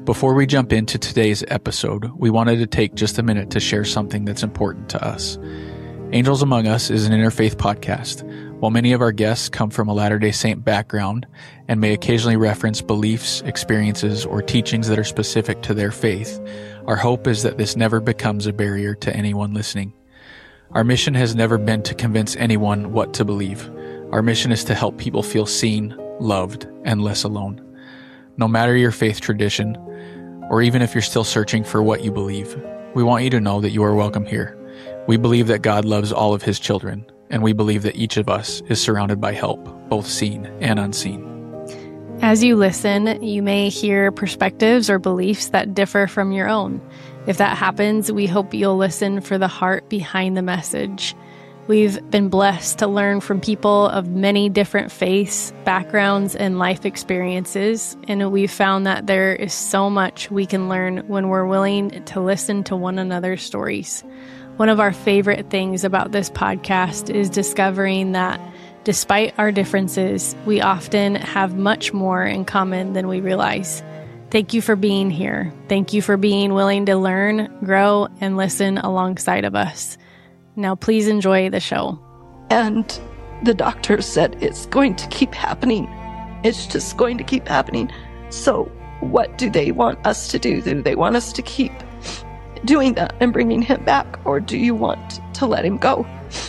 Before we jump into today's episode, we wanted to take just a minute to share something that's important to us. Angels Among Us is an interfaith podcast. While many of our guests come from a Latter-day Saint background and may occasionally reference beliefs, experiences, or teachings that are specific to their faith, our hope is that this never becomes a barrier to anyone listening. Our mission has never been to convince anyone what to believe. Our mission is to help people feel seen, loved, and less alone. No matter your faith tradition, or even if you're still searching for what you believe, we want you to know that you are welcome here. We believe that God loves all of his children, and we believe that each of us is surrounded by help, both seen and unseen. As you listen, you may hear perspectives or beliefs that differ from your own. If that happens, we hope you'll listen for the heart behind the message. We've been blessed to learn from people of many different faiths, backgrounds, and life experiences, and we've found that there is so much we can learn when we're willing to listen to one another's stories. One of our favorite things about this podcast is discovering that despite our differences, we often have much more in common than we realize. Thank you for being here. Thank you for being willing to learn, grow, and listen alongside of us. Now, please enjoy the show. And the doctor said it's going to keep happening. It's just going to keep happening. So what do they want us to do? Do they want us to keep doing that and bringing him back? Or do you want to let him go?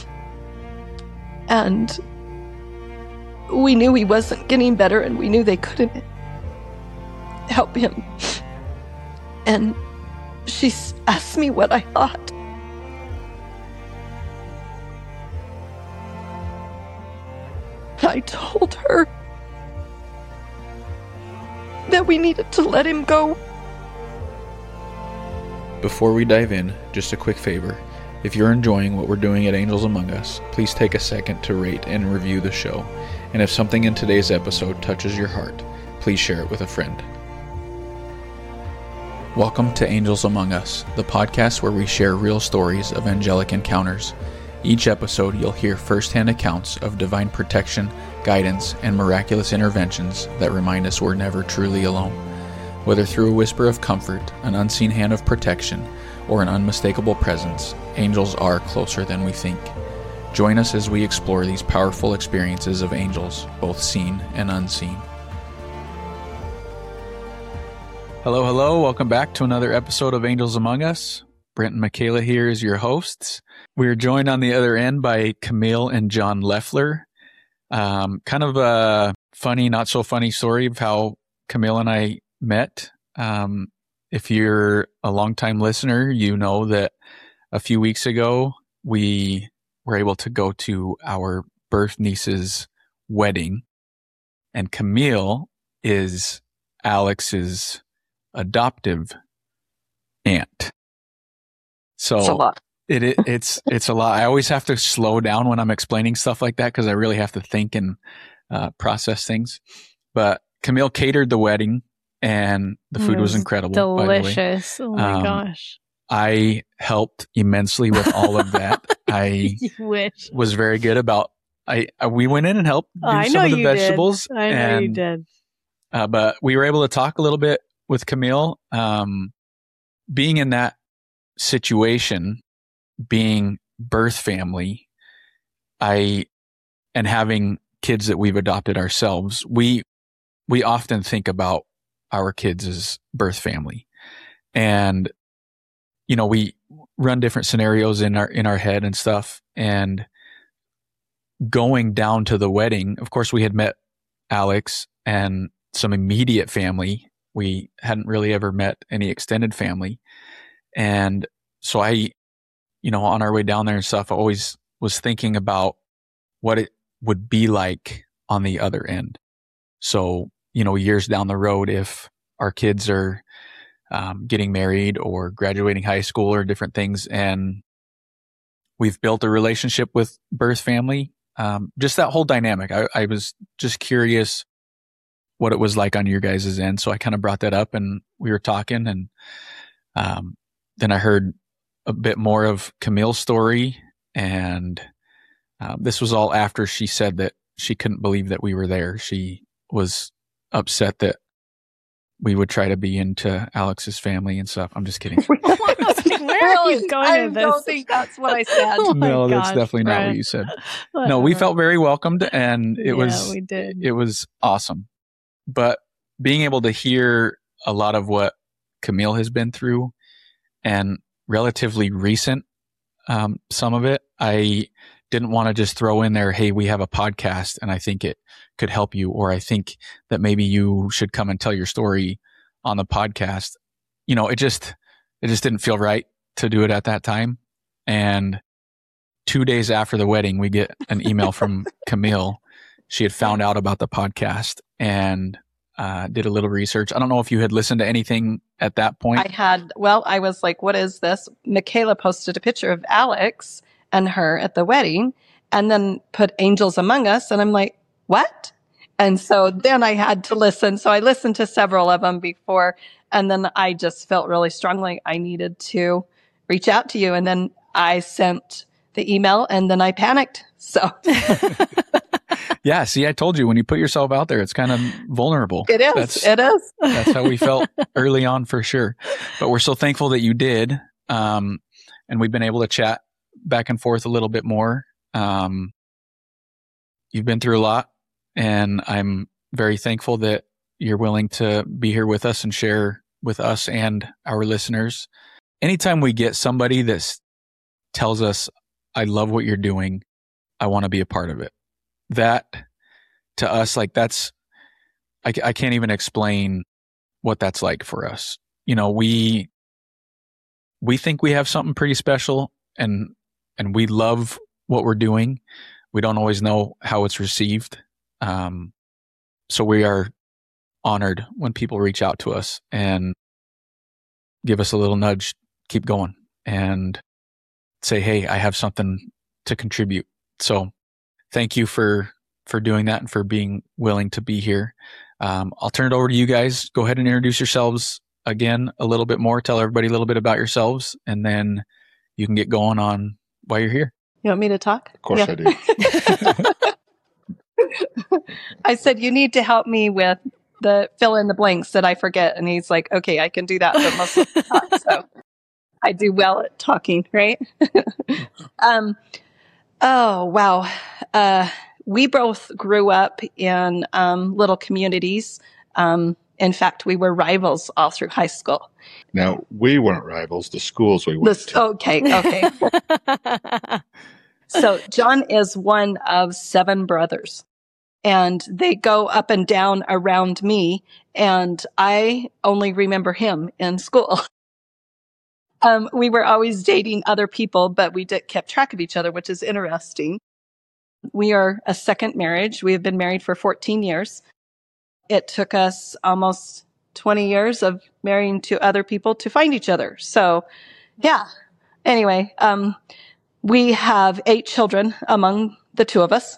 And we knew he wasn't getting better, and we knew they couldn't help him. And she asked me what I thought. I told her that we needed to let him go. Before we dive in, just a quick favor. If you're enjoying what we're doing at Angels Among Us, please take a second to rate and review the show. And if something in today's episode touches your heart, please share it with a friend. Welcome to Angels Among Us, the podcast where we share real stories of angelic encounters. Each episode, you'll hear firsthand accounts of divine protection, guidance, and miraculous interventions that remind us we're never truly alone. Whether through a whisper of comfort, an unseen hand of protection, or an unmistakable presence, angels are closer than we think. Join us as we explore these powerful experiences of angels, both seen and unseen. Hello. Welcome back to another episode of Angels Among Us. Brent and Michaela here as your hosts. We are joined on the other end by Camille and John Leffler. Kind of a funny, not so funny story of how Camille and I met. If you're a longtime listener, you know that a few weeks ago, we were able to go to our birth niece's wedding. And Camille is Alex's adoptive aunt. So It's a lot. It's a lot. I always have to slow down when I'm explaining stuff like that because I really have to think and process things. But Camille catered the wedding, and the food was incredible. Delicious. By the way. Oh my gosh. I helped immensely with all of that. I wish. was very good about. We went in and helped do some of the vegetables. I know you did. But we were able to talk a little bit with Camille. Being in that situation, being birth family, and having kids that we've adopted ourselves, we often think about our kids as birth family. And, you know, we run different scenarios in our head and stuff. And going down to the wedding, of course, we had met Alex and some immediate family. We hadn't really ever met any extended family. And so on our way down there and stuff, I always was thinking about what it would be like on the other end. So, years down the road, if our kids are getting married or graduating high school or different things, and we've built a relationship with birth family, just that whole dynamic. I was just curious what it was like on your guys' end. So I kind of brought that up, and we were talking, and then I heard a bit more of Camille's story, and this was all after she said that she couldn't believe that we were there. She was upset that we would try to be into Alex's family and stuff. I'm just kidding. Where are you going I with this? don't think that's what I said. Oh my No, that's gosh, definitely not Brent. what you said. No, we felt very welcomed, and it we did. it was awesome. But being able to hear a lot of what Camille has been through, and relatively recent, some of it, I didn't want to just throw in there, hey, we have a podcast and I think it could help you, or I think that maybe you should come and tell your story on the podcast. You know, it just didn't feel right to do it at that time. And 2 days after the wedding, we get an email from Camille. She had found out about the podcast and did a little research. I don't know if you had listened to anything at that point. I was like, what is this? Michaela posted a picture of Alex and her at the wedding and then put Angels Among Us. And I'm like, what? And so then I had to listen. So I listened to several of them before. And then I just felt really strongly I needed to reach out to you. And then I sent the email and then I panicked. So yeah. See, I told you when you put yourself out there, it's kind of vulnerable. it is. That's how we felt early on for sure. But we're so thankful that you did. And we've been able to chat back and forth a little bit more. You've been through a lot, and I'm very thankful that you're willing to be here with us and share with us and our listeners. Anytime we get somebody that tells us, I love what you're doing, I want to be a part of it. That to us, like I can't even explain what that's like for us. You know, we think we have something pretty special, and we love what we're doing. We don't always know how it's received. So we are honored when people reach out to us and give us a little nudge, keep going, and say, hey, I have something to contribute. So thank you for doing that and for being willing to be here. I'll turn it over to you guys. Go ahead and introduce yourselves again a little bit more. Tell everybody a little bit about yourselves, and then you can get going on why you're here. You want me to talk? Of course I do. I said, you need to help me with the fill in the blanks that I forget. And he's like, okay, I can do that. But most of the time, so I do well at talking, right? Oh, wow. We both grew up in little communities. In fact, we were rivals all through high school. Now, we weren't rivals, the schools we went to. Okay. So John is one of 7 brothers, and they go up and down around me, and I only remember him in school. We were always dating other people, but we kept track of each other, which is interesting. We are a second marriage. We have been married for 14 years. It took us almost 20 years of marrying to other people to find each other. So, yeah. Anyway, we have 8 children among the 2 of us.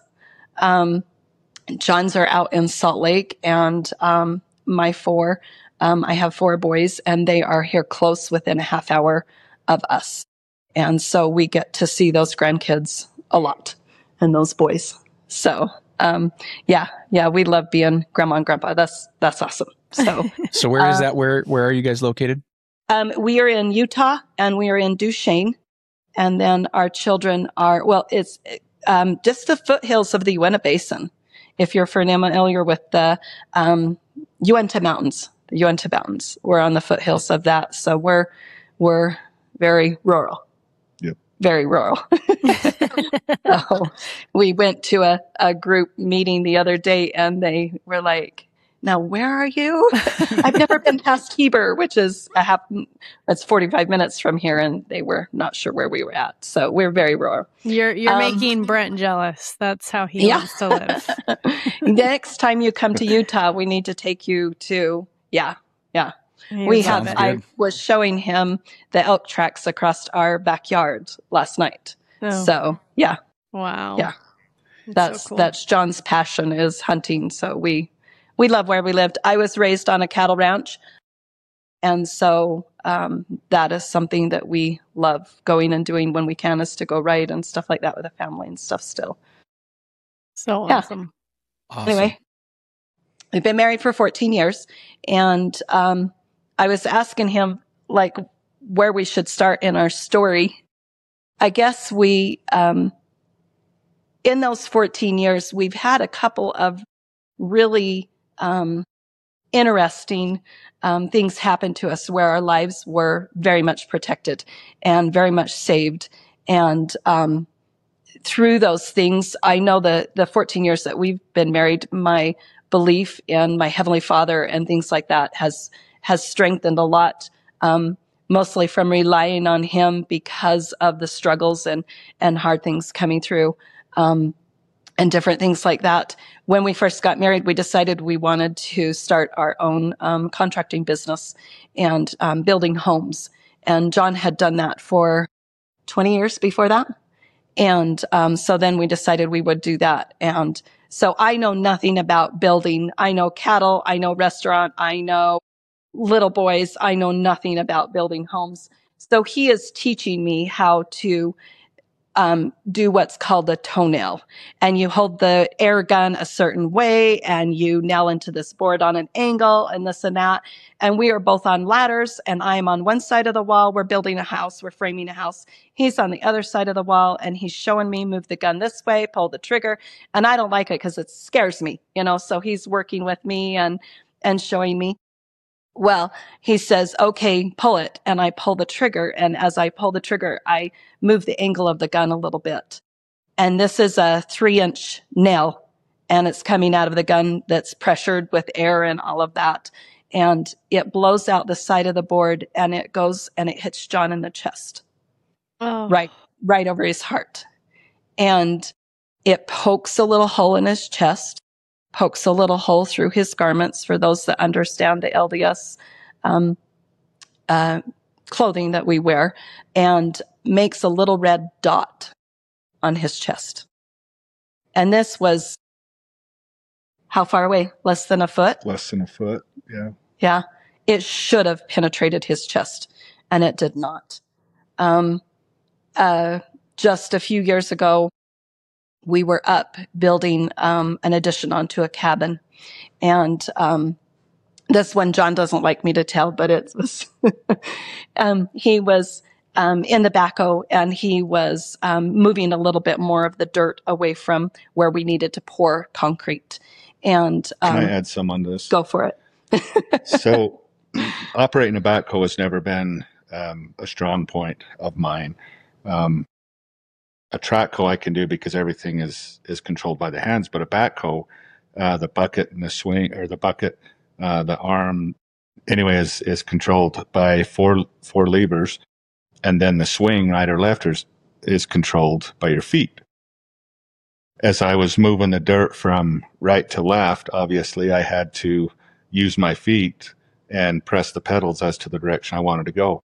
John's are out in Salt Lake, and my 4, I have 4 boys, and they are here close within a half hour of us. And so we get to see those grandkids a lot and those boys. So, yeah, we love being grandma and grandpa. That's awesome. So, so where is that? Where are you guys located? We are in Utah, and we are in Duchesne. And then our children are, it's just the foothills of the Uinta Basin. If you're familiar with the Uinta Mountains, we're on the foothills of that. So we're very rural. Yep. Very rural. So we went to a group meeting the other day, and they were like, now, where are you? I've never been past Heber, which is it's 45 minutes from here, and they were not sure where we were at. So we're very rural. You're making Brent jealous. That's how he wants to live. Next time you come to Utah, we need to take you to, yeah. We have, I was showing him the elk tracks across our backyard last night. Oh. So, yeah. Wow. Yeah. That's cool. That's John's passion is hunting. So we love where we lived. I was raised on a cattle ranch. And so that is something that we love going and doing when we can, is to go ride and stuff like that with the family and stuff still. So awesome. Awesome. Anyway, we've been married for 14 years. And I was asking him, like, where we should start in our story. I guess we, in those 14 years, we've had a couple of really interesting things happen to us where our lives were very much protected and very much saved. And through those things, I know the 14 years that we've been married, my belief in my Heavenly Father and things like that has strengthened a lot, mostly from relying on Him because of the struggles and hard things coming through, and different things like that. When we first got married, we decided we wanted to start our own contracting business and building homes. And John had done that for 20 years before that. And so then we decided we would do that. And so I know nothing about building. I know cattle. I know restaurant. I know little boys. I know nothing about building homes. So he is teaching me how to do what's called a toenail. And you hold the air gun a certain way and you nail into this board on an angle and this and that. And we are both on ladders and I'm on one side of the wall. We're building a house. We're framing a house. He's on the other side of the wall and he's showing me move the gun this way, pull the trigger. And I don't like it because it scares me, so he's working with me and showing me. Well, he says, okay, pull it. And I pull the trigger. And as I pull the trigger, I move the angle of the gun a little bit. And this is a 3-inch nail. And it's coming out of the gun that's pressured with air and all of that. And it blows out the side of the board and it goes and it hits John in the chest. Oh. Right over his heart. And it pokes a little hole in his chest. Pokes a little hole through his garments for those that understand the LDS clothing that we wear, and makes a little red dot on his chest. And this was how far away? Less than a foot? Less than a foot, yeah. Yeah. It should have penetrated his chest, and it did not. Just a few years ago, we were up building an addition onto a cabin. And this one John doesn't like me to tell, but it was he was in the backhoe and he was moving a little bit more of the dirt away from where we needed to pour concrete. And can I add some on this? Go for it. So operating a backhoe has never been a strong point of mine. A track hoe I can do because everything is controlled by the hands, but a backhoe, the bucket and the swing, or the bucket, the arm, anyway, is controlled by four levers, and then the swing, right or left, is controlled by your feet. As I was moving the dirt from right to left, obviously I had to use my feet and press the pedals as to the direction I wanted to go.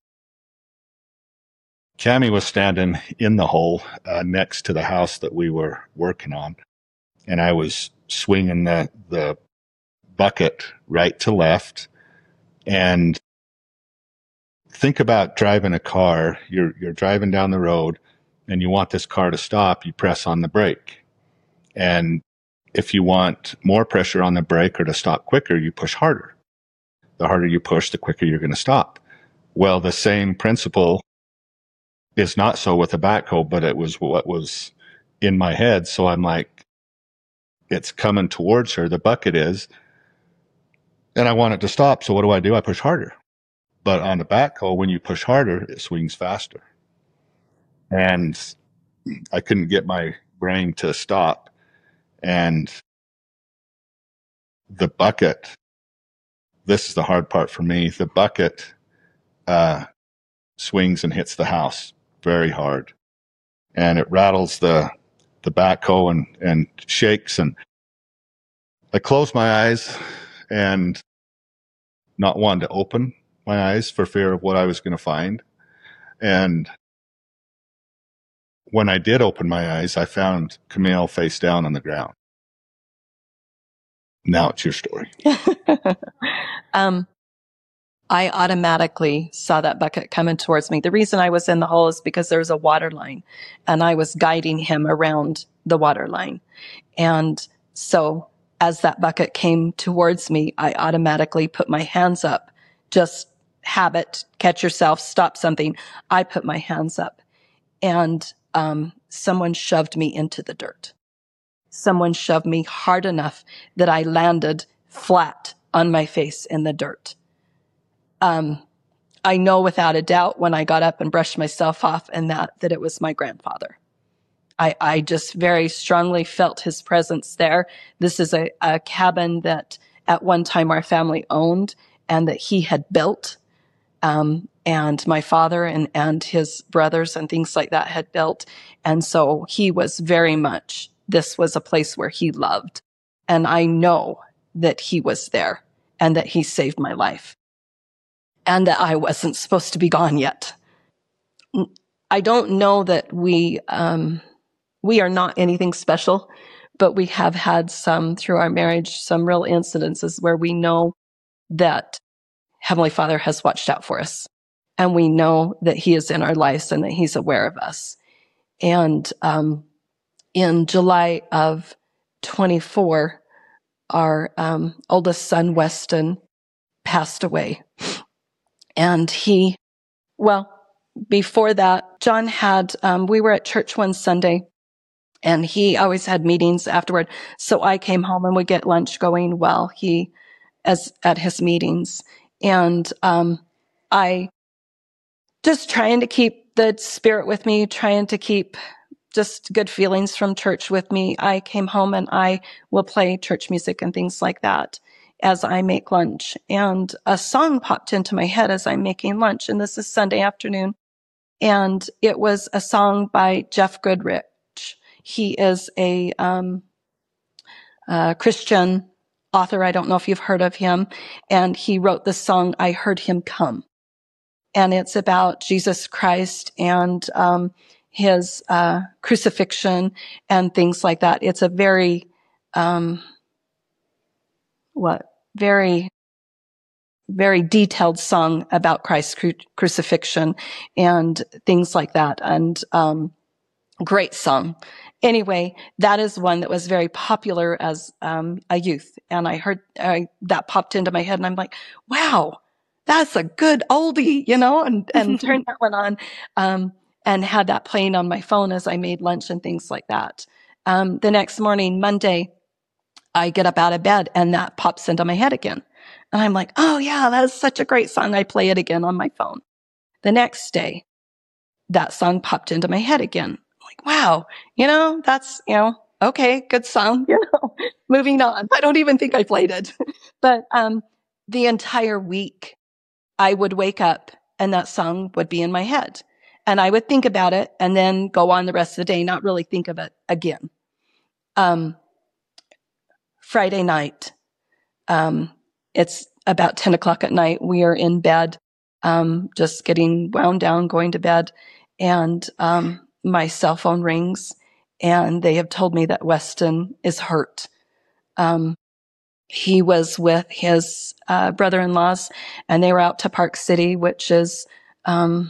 Cammie was standing in the hole next to the house that we were working on, and I was swinging the bucket right to left. And think about driving a car. You're driving down the road, and you want this car to stop. You press on the brake, and if you want more pressure on the brake or to stop quicker, you push harder. The harder you push, the quicker you're going to stop. Well, the same principle is not so with a backhoe, but it was what was in my head. So I'm like, it's coming towards her, the bucket is, and I want it to stop. So what do? I push harder. But on the backhoe, when you push harder, it swings faster. And I couldn't get my brain to stop. And the bucket, this is the hard part for me, the bucket swings and hits the house very hard, and it rattles the backhoe and shakes. And I closed my eyes and not wanting to open my eyes for fear of what I was going to find. And when I did open my eyes, I found Camille face down on the ground. Now it's your story. I automatically saw that bucket coming towards me. The reason I was in the hole is because there was a water line and I was guiding him around the water line. And so as that bucket came towards me, I automatically put my hands up. Just habit, catch yourself, stop something. I put my hands up, and someone shoved me into the dirt. Someone shoved me hard enough that I landed flat on my face in the dirt. I know without a doubt when I got up and brushed myself off and that it was my grandfather. I just very strongly felt his presence there. This is a cabin that at one time our family owned and that he had built. And my father and his brothers and things like that had built. And so he was very much, this was a place where he loved. And I know that he was there and that he saved my life and that I wasn't supposed to be gone yet. I don't know that we are not anything special, but we have had some through our marriage, some real incidences where we know that Heavenly Father has watched out for us. And we know that he is in our lives and that he's aware of us. And in July of 24, our oldest son, Weston, passed away. And before that, John had, we were at church one Sunday, and he always had meetings afterward. So I came home and would get lunch going while at his meetings. And I just trying to keep the spirit with me, trying to keep just good feelings from church with me. I came home and I will play church music and things like that as I make lunch. And a song popped into my head as I'm making lunch. And this is Sunday afternoon. And it was a song by Jeff Goodrich. He is a Christian author. I don't know if you've heard of him. And he wrote the song, I Heard Him Come. And it's about Jesus Christ and his crucifixion and things like that. It's a very, very, very detailed song about Christ's crucifixion and things like that. And great song. Anyway, that is one that was very popular as a youth. And I heard that popped into my head, and I'm like, wow, that's a good oldie, and turned that one on and had that playing on my phone as I made lunch and things like that. The next morning, Monday, I get up out of bed and that pops into my head again. And I'm like, oh yeah, that is such a great song. I play it again on my phone. The next day, that song popped into my head again. I'm like, wow, that's, okay, good song, moving on. I don't even think I played it. But the entire week, I would wake up and that song would be in my head. And I would think about it and then go on the rest of the day, not really think of it again. Friday night, it's about 10 o'clock at night. We are in bed, just getting wound down, going to bed. And my cell phone rings and they have told me that Weston is hurt. He was with his brother-in-laws and they were out to Park City, which is an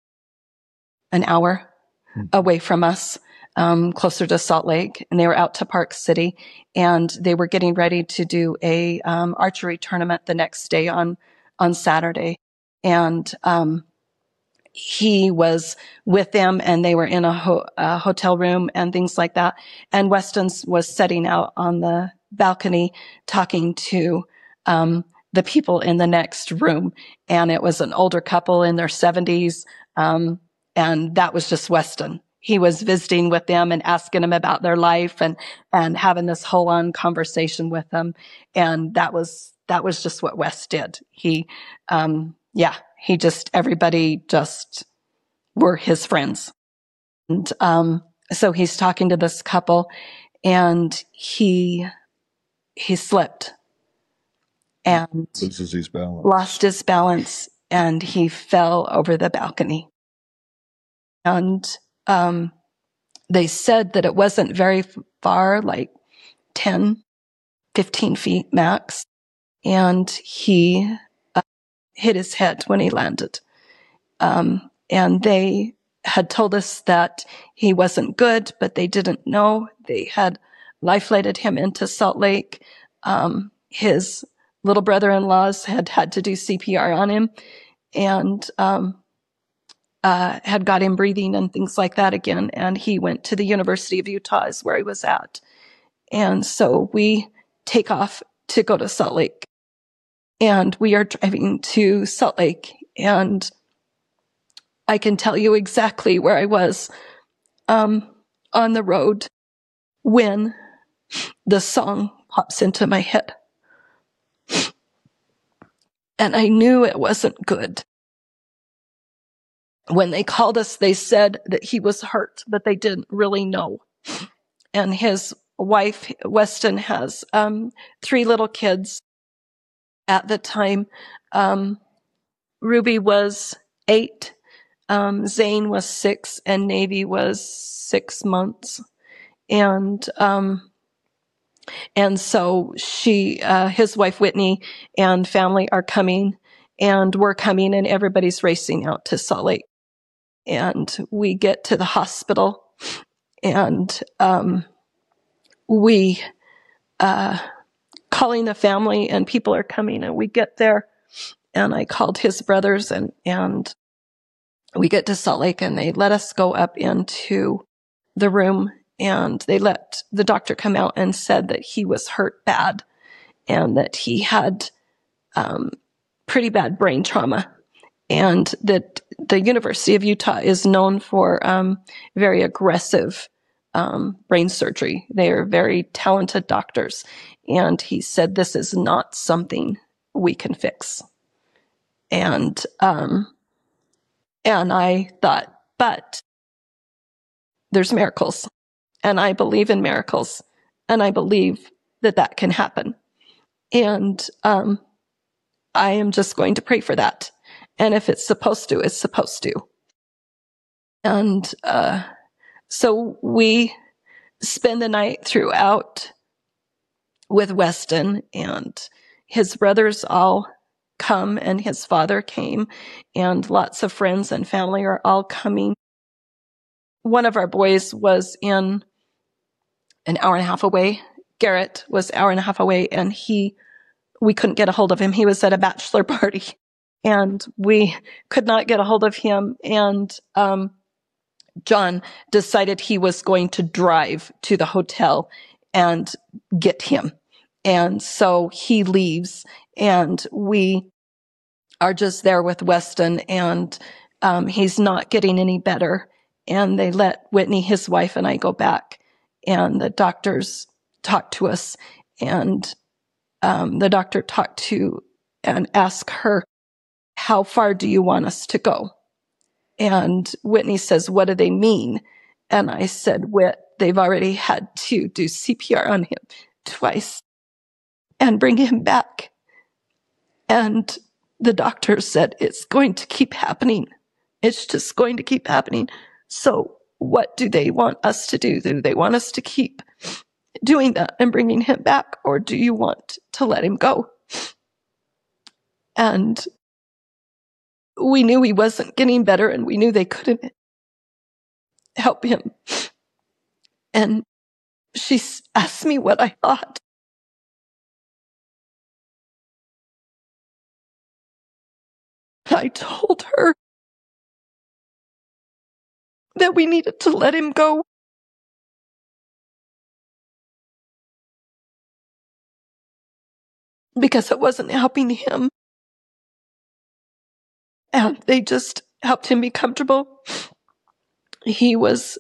hour away from us, closer to Salt Lake. And they were out to Park City and they were getting ready to do a archery tournament the next day on Saturday. And he was with them and they were in a hotel room and things like that. And Weston was sitting out on the balcony talking to the people in the next room. And it was an older couple in their 70s. And that was just Weston. He was visiting with them and asking them about their life and having this whole on conversation with them. And that was just what Wes did. Everybody just were his friends. And so he's talking to this couple and he slipped and lost his balance and he fell over the balcony. And they said that it wasn't very far, like 10, 15 feet max. And he hit his head when he landed. And they had told us that he wasn't good, but they didn't know. They had life-flighted him into Salt Lake. His little brother-in-laws had to do CPR on him and had got him breathing and things like that again. And he went to the University of Utah is where he was at. And so we take off to go to Salt Lake. And we are driving to Salt Lake. And I can tell you exactly where I was on the road when the song pops into my head. And I knew it wasn't good. When they called us, they said that he was hurt, but they didn't really know. And his wife, Weston, has 3 little kids at the time. Ruby was 8, Zane was 6, and Navy was 6 months. And so his wife Whitney and family are coming, and we're coming, and everybody's racing out to Salt Lake. And we get to the hospital, and we calling the family, and people are coming, and we get there, and I called his brothers, and we get to Salt Lake, and they let us go up into the room, and they let the doctor come out and said that he was hurt bad, and that he had pretty bad brain trauma, and that the University of Utah is known for very aggressive brain surgery. They are very talented doctors. And he said, this is not something we can fix. And I thought, but there's miracles. And I believe in miracles. And I believe that that can happen. And I am just going to pray for that. And if it's supposed to, it's supposed to. And so we spend the night throughout with Weston, and his brothers all come, and his father came, and lots of friends and family are all coming. One of our boys was in an hour and a half away. Garrett was an hour and a half away, and we couldn't get a hold of him. He was at a bachelor party, and we could not get a hold of him. And John decided he was going to drive to the hotel and get him. And so he leaves, and we are just there with Weston, and he's not getting any better. And they let Whitney, his wife, and I go back, and the doctors talked to us, and the doctor talked to and asked her, how far do you want us to go? And Whitney says, what do they mean? And I said, Whit, they've already had to do CPR on him twice and bring him back. And the doctor said, it's going to keep happening. It's just going to keep happening. So what do they want us to do? Do they want us to keep doing that and bringing him back? Or do you want to let him go? And we knew he wasn't getting better, and we knew they couldn't help him. And she asked me what I thought. I told her that we needed to let him go. Because it wasn't helping him. And they just helped him be comfortable. He was,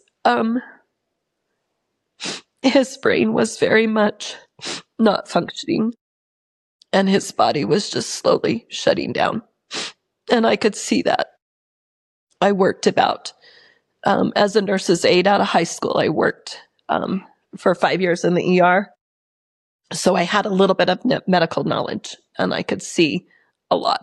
his brain was very much not functioning. And his body was just slowly shutting down. And I could see that. I worked about, as a nurse's aide out of high school, I worked for 5 years in the ER. So I had a little bit of medical knowledge, and I could see a lot.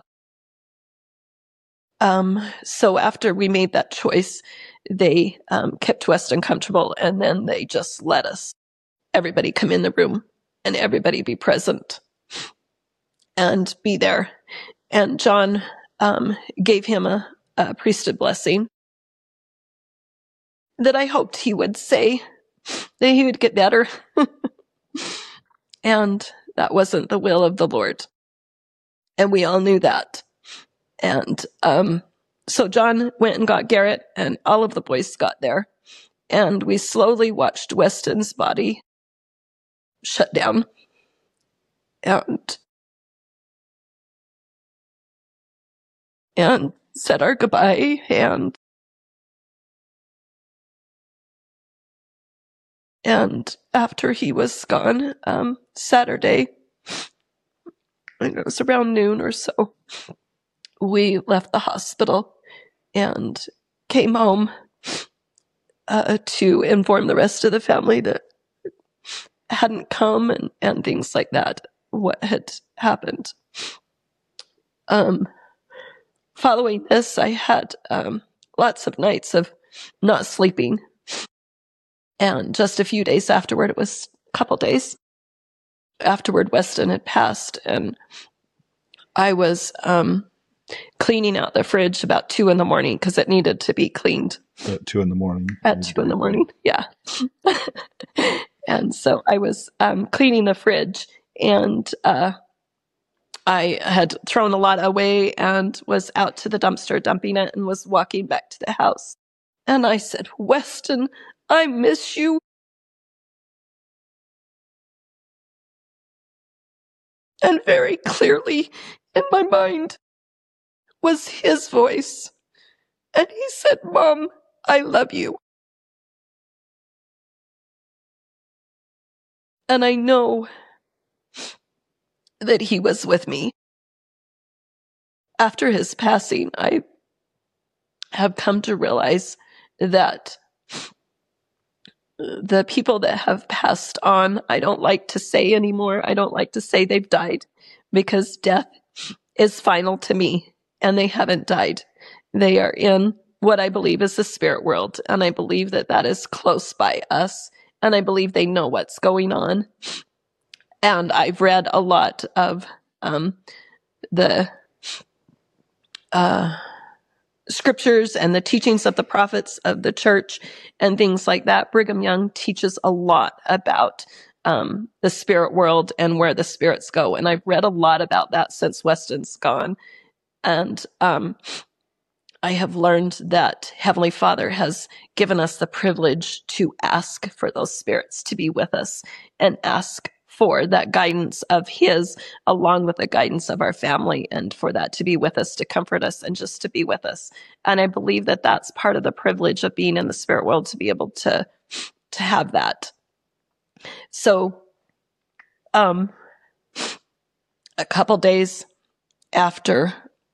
So after we made that choice, they kept Weston comfortable, and then they just let everybody come in the room, and everybody be present and be there. And John gave him a priesthood blessing that I hoped he would say, that he would get better. And that wasn't the will of the Lord. And we all knew that. And so John went and got Garrett, and all of the boys got there. And we slowly watched Weston's body shut down. And said our goodbye. And after he was gone, Saturday, I think it was around noon or so, we left the hospital and came home to inform the rest of the family that hadn't come and things like that, what had happened. Following this, I had lots of nights of not sleeping. And just a few days afterward, it was a couple days afterward, Weston had passed, and I was cleaning out the fridge about 2 a.m. because it needed to be cleaned. At 2 a.m. At 2 a.m, yeah. And so I was cleaning the fridge, and I had thrown a lot away and was out to the dumpster dumping it and was walking back to the house. And I said, Weston, I miss you. And very clearly in my mind was his voice. And he said, Mom, I love you. And I know that he was with me. After his passing, I have come to realize that the people that have passed on, I don't like to say anymore. I don't like to say they've died, because death is final to me, and they haven't died. They are in what I believe is the spirit world, and I believe that that is close by us, and I believe they know what's going on. And I've read a lot of the scriptures and the teachings of the prophets of the church and things like that. Brigham Young teaches a lot about the spirit world and where the spirits go. And I've read a lot about that since Weston's gone. And I have learned that Heavenly Father has given us the privilege to ask for those spirits to be with us and ask for that guidance of his, along with the guidance of our family, and for that to be with us, to comfort us, and just to be with us. And I believe that that's part of the privilege of being in the spirit world, to be able to have that. So, a couple days after,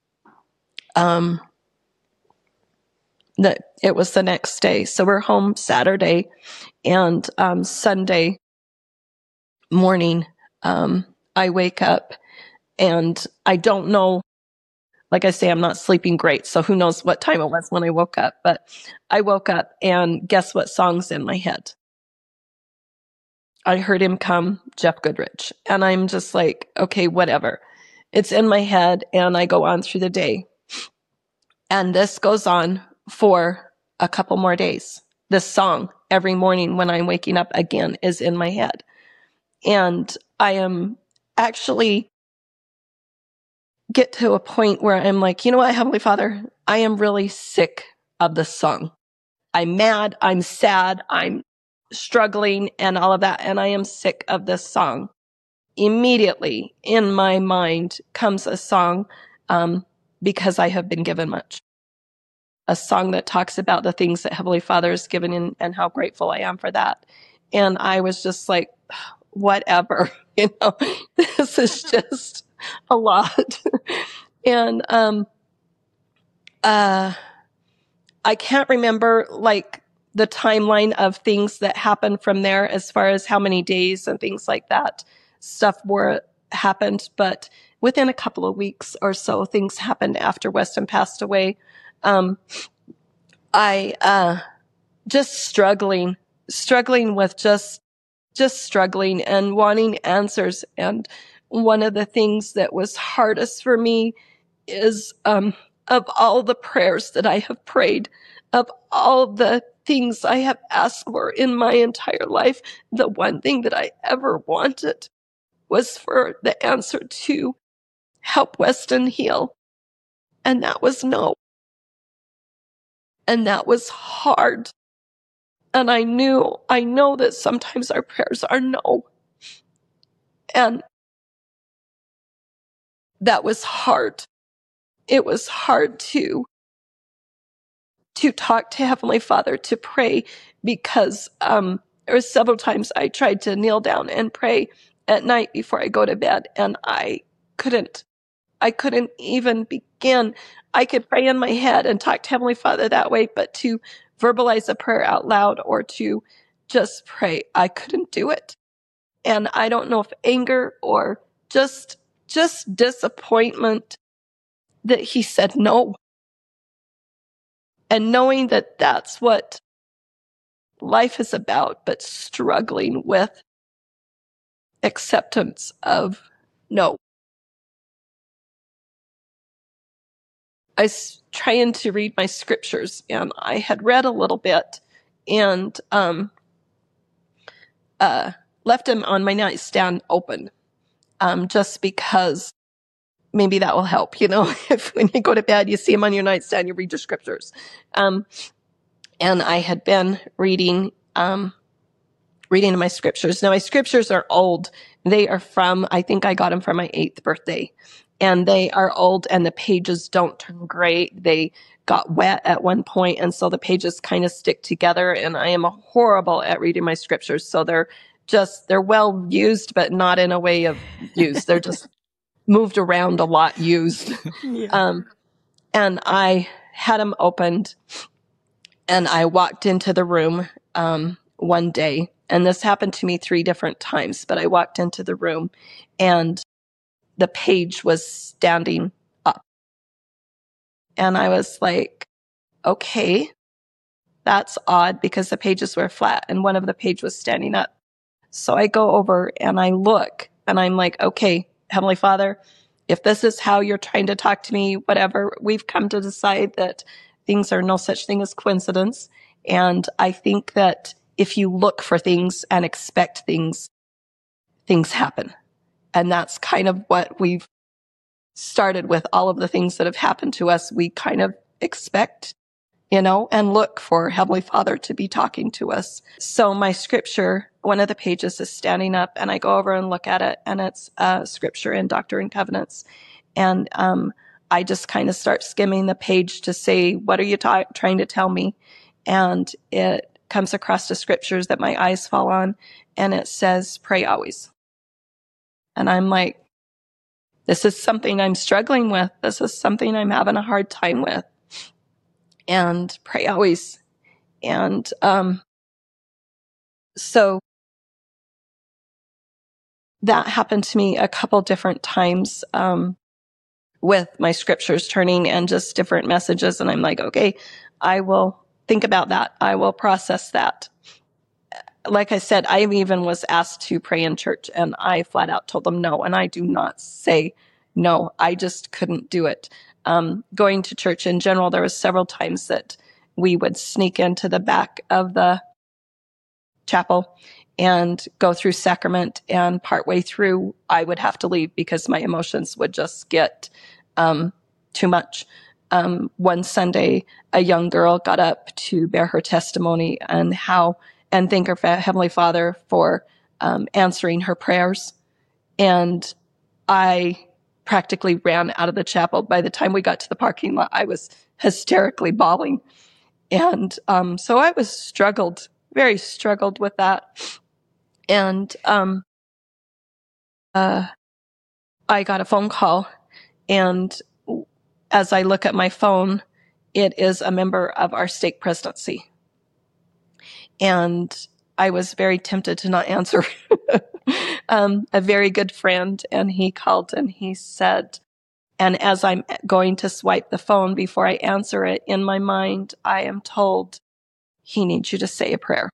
that it was the next day. So we're home Saturday, and Sunday morning, I wake up, and I don't know, like I say, I'm not sleeping great, so who knows what time it was when I woke up, but I woke up, and guess what song's in my head? I Heard Him Come, Jeff Goodrich. And I'm just like, okay, whatever. It's in my head, and I go on through the day. And this goes on for a couple more days. This song, every morning when I'm waking up again, is in my head. And I am actually get to a point where I'm like, you know what, Heavenly Father, I am really sick of this song. I'm mad, I'm sad, I'm struggling and all of that, and I am sick of this song. Immediately in my mind comes a song, Because I Have Been Given Much. A song that talks about the things that Heavenly Father has given and how grateful I am for that. And I was just like, whatever, this is just a lot. And I can't remember like the timeline of things that happened from there, as far as how many days and things like that stuff happened. But within a couple of weeks or so, things happened after Weston passed away. I just struggling with just struggling and wanting answers. And one of the things that was hardest for me is, of all the prayers that I have prayed, of all the things I have asked for in my entire life, the one thing that I ever wanted was for the answer to help Weston heal. And that was no. And that was hard. And I know that sometimes our prayers are no. And that was hard. It was hard to talk to Heavenly Father, to pray, because there were several times I tried to kneel down and pray at night before I go to bed, and I couldn't even begin. I could pray in my head and talk to Heavenly Father that way, but to verbalize a prayer out loud or to just pray, I couldn't do it. And I don't know if anger or just disappointment that he said no. And knowing that that's what life is about, but struggling with acceptance of no. I was trying to read my scriptures, and I had read a little bit and left them on my nightstand open, just because maybe that will help, if when you go to bed, you see them on your nightstand, you read your scriptures. And I had been reading my scriptures. Now, my scriptures are old. They are I think I got them for my 8th birthday. And they are old, and the pages don't turn gray. They got wet at one point, and so the pages kind of stick together, and I am horrible at reading my scriptures. So they're well used, but not in a way of used. They're just moved around a lot, used. Yeah. And I had them opened, and I walked into the room one day, and this happened to me 3 different times, but I walked into the room, and the page was standing up. And I was like, okay, that's odd, because the pages were flat and one of the page was standing up. So I go over and I look, and I'm like, okay, Heavenly Father, if this is how you're trying to talk to me, whatever, we've come to decide that things are no such thing as coincidence. And I think that if you look for things and expect things, things happen. And that's kind of what we've started with all of the things that have happened to us. We kind of expect, and look for Heavenly Father to be talking to us. So my scripture, one of the pages is standing up, and I go over and look at it, and it's scripture in Doctrine and Covenants. And I just kind of start skimming the page to say, what are you trying to tell me? And it comes across the scriptures that my eyes fall on, and it says, pray always. And I'm like, this is something I'm struggling with. This is something I'm having a hard time with. And pray always. And so that happened to me a couple different times with my scriptures turning and just different messages. And I'm like, okay, I will think about that. I will process that. Like I said, I even was asked to pray in church, and I flat out told them no. And I do not say no. I just couldn't do it. Going to church in general, there was several times that we would sneak into the back of the chapel and go through sacrament, and partway through, I would have to leave because my emotions would just get too much. One Sunday, a young girl got up to bear her testimony and thank her Heavenly Father for answering her prayers. And I practically ran out of the chapel. By the time we got to the parking lot, I was hysterically bawling. And so I very struggled with that. And I got a phone call, and as I look at my phone, it is a member of our stake presidency. And I was very tempted to not answer. A very good friend, and he called and he said, and as I'm going to swipe the phone before I answer it, in my mind, I am told, he needs you to say a prayer.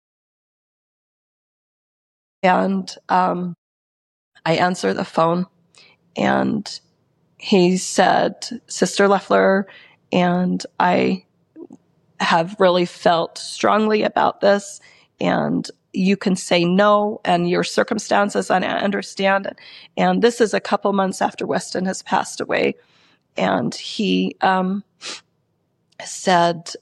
And I answer the phone, and he said, Sister Leffler, and I have really felt strongly about this, and you can say no, and your circumstances, and I understand it. And this is a couple months after Weston has passed away. And he said,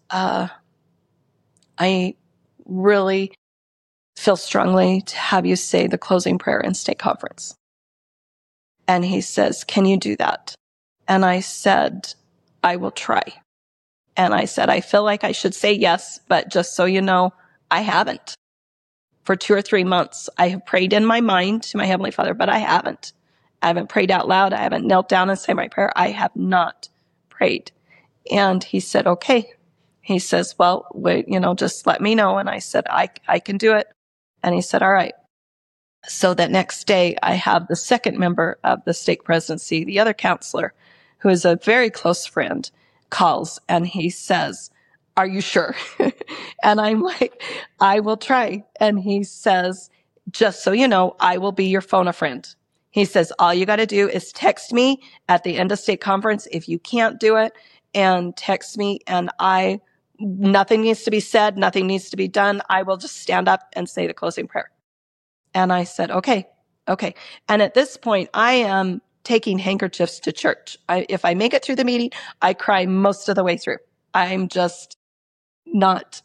I really feel strongly to have you say the closing prayer in stake conference. And he says, can you do that? And I said, I will try. And I said, I feel like I should say yes, but just so you know, I haven't. For 2 or 3 months, I have prayed in my mind to my Heavenly Father, but I haven't. I haven't prayed out loud. I haven't knelt down and said my prayer. I have not prayed. And he said, okay. He says, well, wait, just let me know. And I said, I can do it. And he said, all right. So that next day, I have the second member of the stake presidency, the other counselor, who is a very close friend, calls and he says, are you sure? And I'm like, I will try. And he says, just so you know, I will be your phone-a-friend. He says, all you got to do is text me at the end of stake conference if you can't do it, and text me, and nothing needs to be said, nothing needs to be done. I will just stand up and say the closing prayer. And I said, okay. And at this point, I am taking handkerchiefs to church. If I make it through the meeting, I cry most of the way through. I'm just not,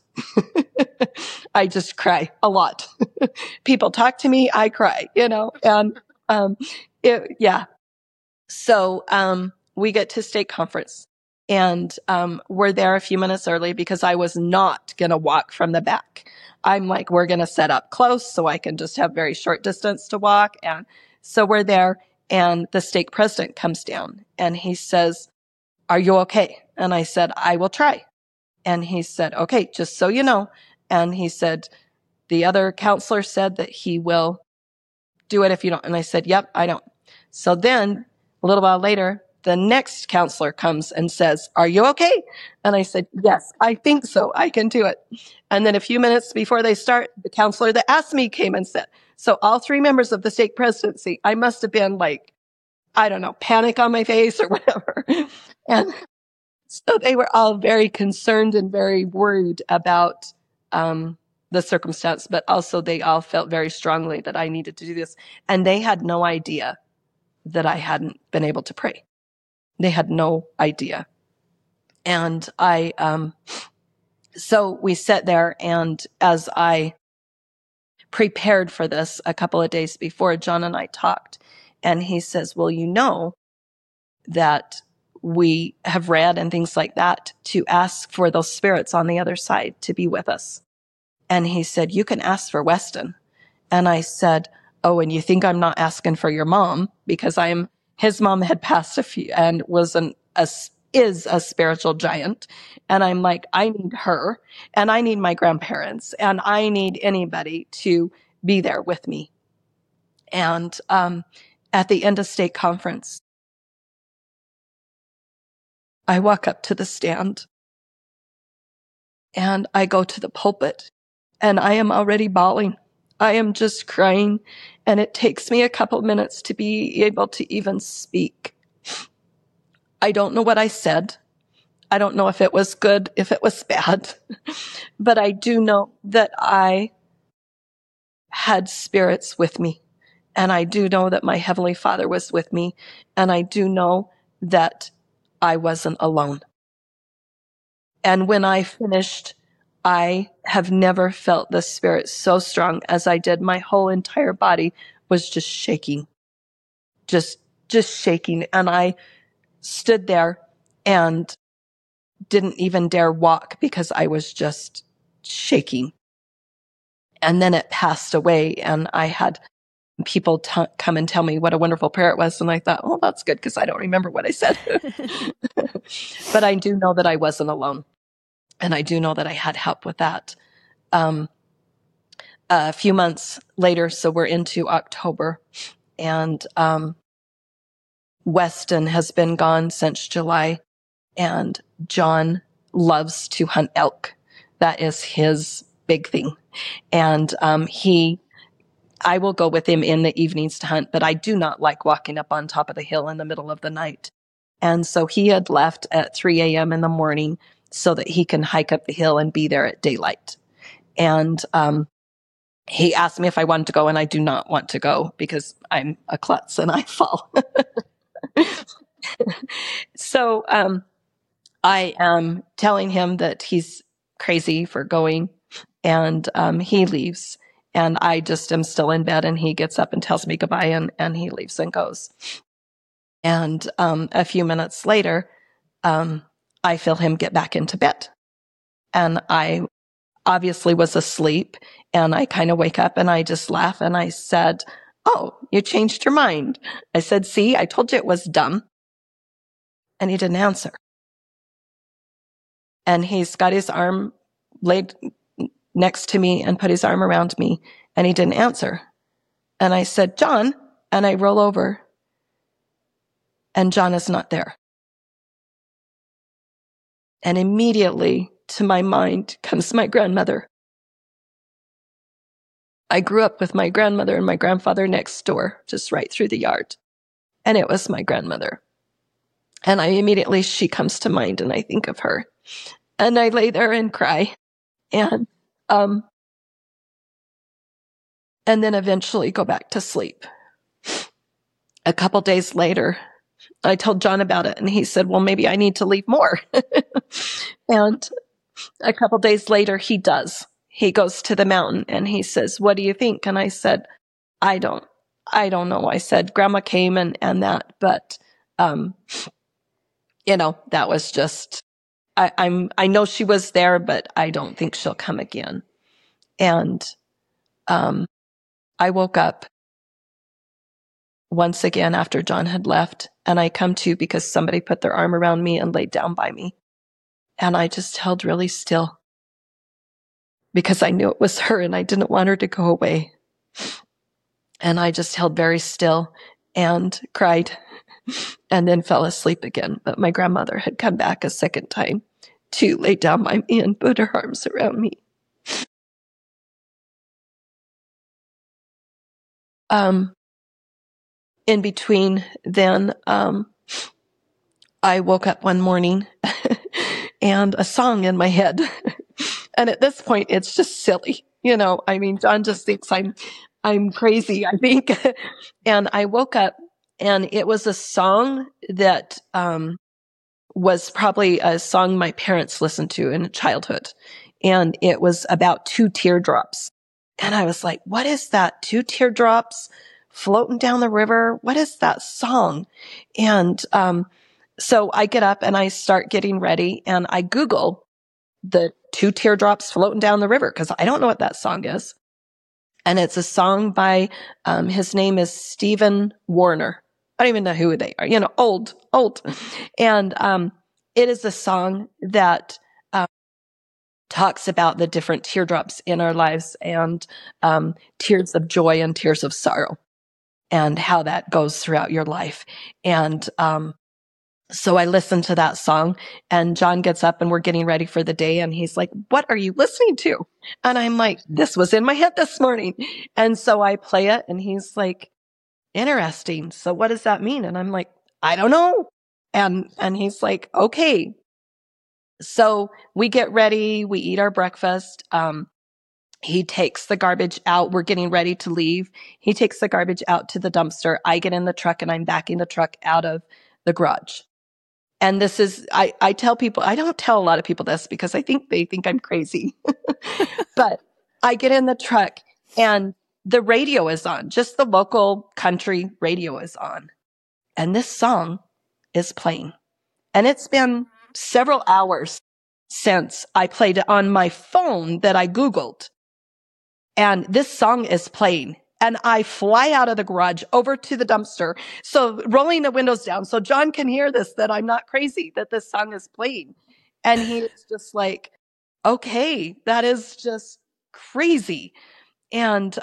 I just cry a lot. People talk to me, I cry, and, yeah. So, we get to stake conference, and, we're there a few minutes early because I was not going to walk from the back. I'm like, we're going to set up close so I can just have very short distance to walk. And so we're there, and the stake president comes down and he says, are you okay? And I said, I will try. And he said, okay, just so you know. And he said, the other counselor said that he will do it if you don't. And I said, yep, I don't. So then a little while later, the next counselor comes and says, are you okay? And I said, yes, I think so. I can do it. And then a few minutes before they start, the counselor that asked me came and said, so all 3 members of the stake presidency, I must have been like, I don't know, panic on my face or whatever. And so they were all very concerned and very worried about the circumstance, but also they all felt very strongly that I needed to do this. And they had no idea that I hadn't been able to pray. They had no idea. And so we sat there, and as I prepared for this a couple of days before, John and I talked, and he says, well, that we have read and things like that to ask for those spirits on the other side to be with us. And he said, you can ask for Weston. And I said, oh, and you think I'm not asking for your mom? Because his mom had passed and is a spiritual giant. And I'm like, I need her, and I need my grandparents, and I need anybody to be there with me. And at the end of stake conference, I walk up to the stand and I go to the pulpit, and I am already bawling. I am just crying, and it takes me a couple minutes to be able to even speak. I don't know what I said. I don't know if it was good, if it was bad, but I do know that I had spirits with me, and I do know that my Heavenly Father was with me, and I do know that I wasn't alone. And when I finished, I have never felt the Spirit so strong as I did. My whole entire body was just shaking, just shaking. And I stood there and didn't even dare walk because I was just shaking. And then it passed away, and I had people come and tell me what a wonderful prayer it was. And I thought, oh, that's good, because I don't remember what I said. But I do know that I wasn't alone. And I do know that I had help with that. A few months later, so we're into October, and Weston has been gone since July, and John loves to hunt elk. That is his big thing. And I will go with him in the evenings to hunt, but I do not like walking up on top of the hill in the middle of the night. And so he had left at 3 a.m. in the morning so that he can hike up the hill and be there at daylight. And he asked me if I wanted to go, and I do not want to go because I'm a klutz and I fall. So I am telling him that he's crazy for going, and he leaves. And I just am still in bed, and he gets up and tells me goodbye, and he leaves and goes. And a few minutes later, I feel him get back into bed. And I obviously was asleep, and I kind of wake up and I just laugh, and I said, "Oh, you changed your mind." I said, "See, I told you it was dumb." And he didn't answer. And he's got his arm laid next to me and put his arm around me, and he didn't answer. And I said, "John," and I roll over, and John is not there. And immediately to my mind comes my grandmother. I grew up with my grandmother and my grandfather next door, just right through the yard. And it was my grandmother. And she comes to mind, and I think of her. And I lay there and cry. And then eventually go back to sleep. A couple days later, I told John about it, and he said, "Well, maybe I need to leave more." And a couple days later, he does. He goes to the mountain, and he says, "What do you think?" And I said, I don't know. I said, "Grandma came and that, but, that was just, I know she was there, but I don't think she'll come again." And, I woke up once again after John had left, and I come to because somebody put their arm around me and laid down by me. And I just held really still because I knew it was her and I didn't want her to go away. And I just held very still and cried and then fell asleep again. But my grandmother had come back a second time to lay down by me and put her arms around me. In between then, I woke up one morning and a song in my head. And at this point, it's just silly. John just thinks I'm crazy, I think. And I woke up, and it was a song that, was probably a song my parents listened to in childhood. And it was about 2 teardrops. And I was like, what is that? 2 teardrops floating down the river? What is that song? And, so I get up and I start getting ready, and I Google the 2 teardrops floating down the river because I don't know what that song is. And it's a song by, his name is Stephen Warner. I don't even know who they are, old. And, it is a song that, talks about the different teardrops in our lives and, tears of joy and tears of sorrow and how that goes throughout your life. And, so I listened to that song, and John gets up and we're getting ready for the day, and he's like, "What are you listening to?" And I'm like, "This was in my head this morning." And so I play it, and he's like, "Interesting. So what does that mean?" And I'm like, "I don't know." And he's like, "Okay." So we get ready, we eat our breakfast. He takes the garbage out. We're getting ready to leave. He takes the garbage out to the dumpster. I get in the truck, and I'm backing the truck out of the garage. And this is, I tell people, I don't tell a lot of people this because I think they think I'm crazy. But I get in the truck, and the radio is on. Just the local country radio is on. And this song is playing. And it's been several hours since I played it on my phone that I Googled. And this song is playing. And I fly out of the garage over to the dumpster. So rolling the windows down so John can hear this, that I'm not crazy, that this song is playing. And he's just like, "Okay, that is just crazy." And,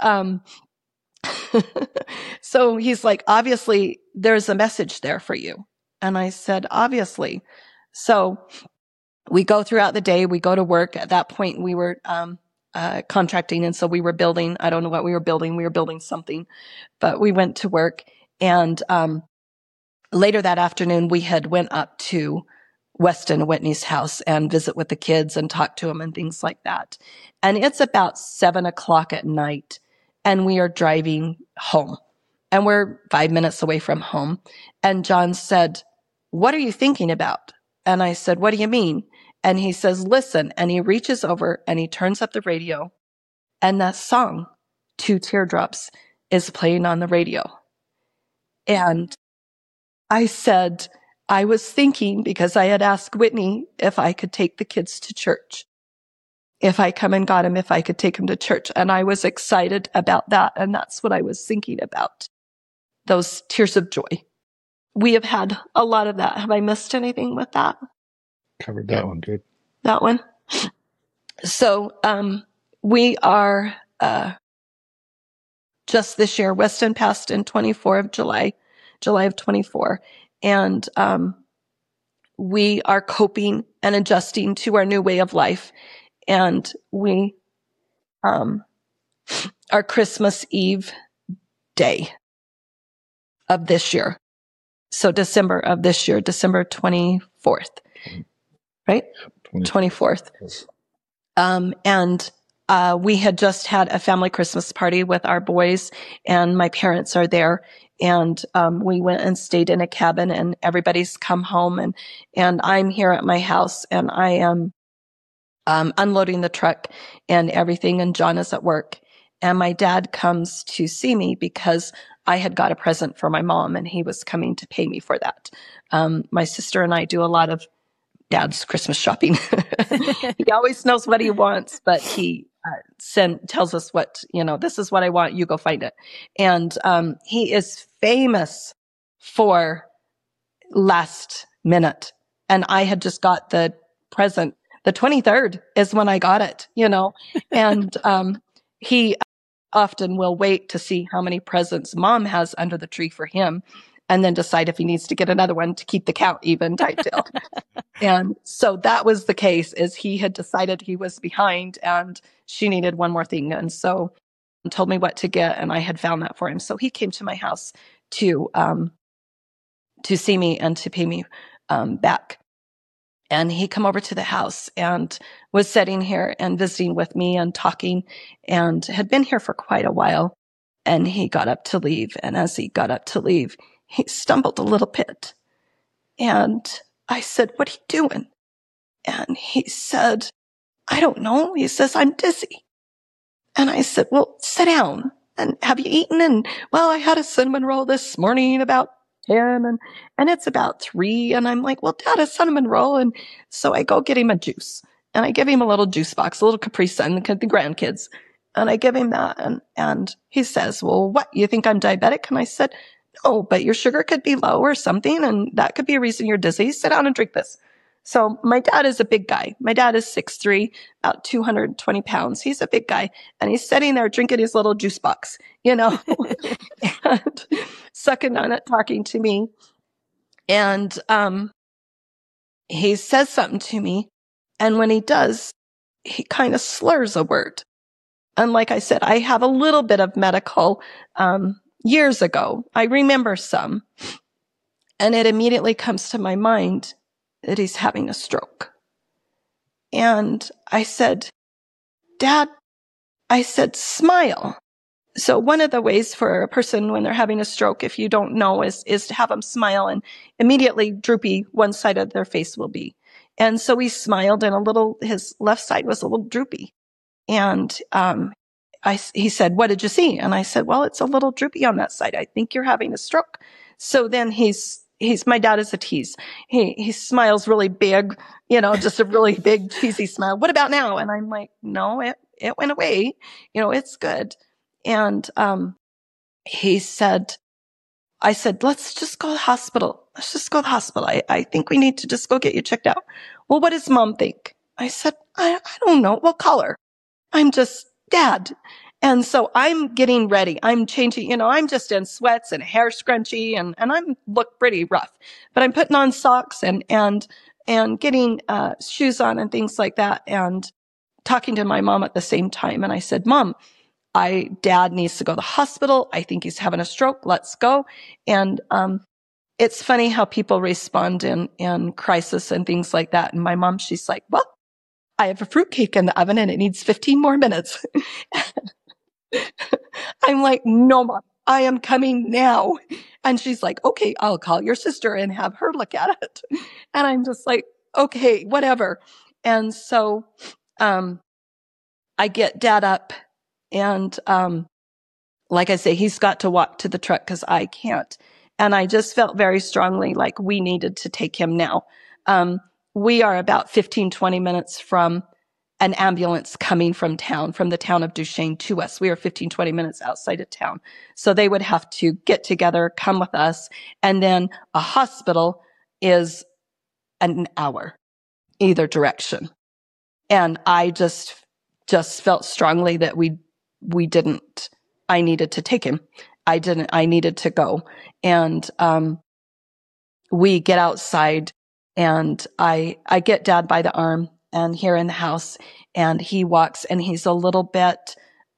so he's like, "Obviously there's a message there for you." And I said, "Obviously." So we go throughout the day, we go to work. At that point we were, contracting. And so we were building, I don't know what we were building something, but we went to work. And, later that afternoon, we had went up to Weston and Whitney's house and visit with the kids and talk to them and things like that. And it's about 7:00 at night, and we are driving home, and we're 5 minutes away from home. And John said, "What are you thinking about?" And I said, "What do you mean?" And he says, "Listen." And he reaches over and he turns up the radio, and that song, Two Teardrops, is playing on the radio. And I said, I was thinking, because I had asked Whitney if I could take the kids to church. If I come and got him, if I could take him to church. And I was excited about that. And that's what I was thinking about. Those tears of joy. We have had a lot of that. Have I missed anything with that? Covered that one, good. That one? So, we are, just this year, Weston passed in July of 24. And, we are coping and adjusting to our new way of life. And we, our Christmas Eve day of this year. So December of this year, December 24th, right? 24th. And we had just had a family Christmas party with our boys, and my parents are there. And we went and stayed in a cabin, and everybody's come home, and I'm here at my house, and I am unloading the truck and everything, and John is at work. And my dad comes to see me because I had got a present for my mom, and he was coming to pay me for that. My sister and I do a lot of Dad's Christmas shopping. He always knows what he wants, but he tells us what, this is what I want, you go find it. And he is famous for last minute. And I had just got the present. The 23rd is when I got it, and he often will wait to see how many presents Mom has under the tree for him, and then decide if he needs to get another one to keep the count even type deal. And so that was the case, is he had decided he was behind and she needed one more thing. And so he told me what to get, and I had found that for him. So he came to my house to see me and to pay me back. And he come over to the house and was sitting here and visiting with me and talking, and had been here for quite a while. And he got up to leave. And as he got up to leave, he stumbled a little bit. And I said, "What are you doing?" And he said, "I don't know." He says, "I'm dizzy." And I said, "Well, sit down. And have you eaten?" And, "Well, I had a cinnamon roll this morning about 10 and it's about 3. And I'm like, "Well, Dad, a cinnamon roll." And so I go get him a juice, and I give him a little juice box, a little Capri Sun, the grandkids. And I give him that. And he says, "Well, what, you think I'm diabetic?" And I said, "No, but your sugar could be low or something, and that could be a reason you're dizzy. Sit down and drink this." So my dad is a big guy. My dad is 6'3", about 220 pounds. He's a big guy, and he's sitting there drinking his little juice box, and sucking on it, talking to me. And he says something to me, and when he does, he kind of slurs a word. And like I said, I have a little bit of medical years ago. I remember some, and it immediately comes to my mind that he's having a stroke. And I said, "Dad," I said, "smile." So one of the ways for a person when they're having a stroke, if you don't know, is to have them smile, and immediately droopy one side of their face will be. And so he smiled, and his left side was a little droopy. And he said, "What did you see?" And I said, "Well, it's a little droopy on that side. I think you're having a stroke." So then my dad is a tease. He smiles really big, just a really big cheesy smile. "What about now?" And I'm like, "No, it went away. It's good." And I said, "Let's just go to the hospital. Let's just go to the hospital. I think we need to just go get you checked out." "Well, what does Mom think?" I said, I don't know. We'll call her. I'm just, Dad. And so I'm getting ready. I'm changing, I'm just in sweats and a hair scrunchie, and I'm look pretty rough, but I'm putting on socks and getting shoes on and things like that, and talking to my mom at the same time. And I said, "Mom, Dad needs to go to the hospital. I think he's having a stroke. Let's go." And it's funny how people respond in crisis and things like that. And my mom, she's like, well, I have a fruitcake in the oven and it needs 15 more minutes. I'm like, no, Mom, I am coming now. And she's like, okay, I'll call your sister and have her look at it. And I'm just like, okay, whatever. And so, I get Dad up and, like I say, he's got to walk to the truck because I can't. And I just felt very strongly like we needed to take him now. We are about 15, 20 minutes from an ambulance coming from the town of Duchesne to us. We are 15, 20 minutes outside of town. So they would have to get together, come with us. And then a hospital is an hour, either direction. And I just felt strongly that I needed to take him. I needed to go. And, we get outside and I get Dad by the arm and here in the house and he walks and he's a little bit,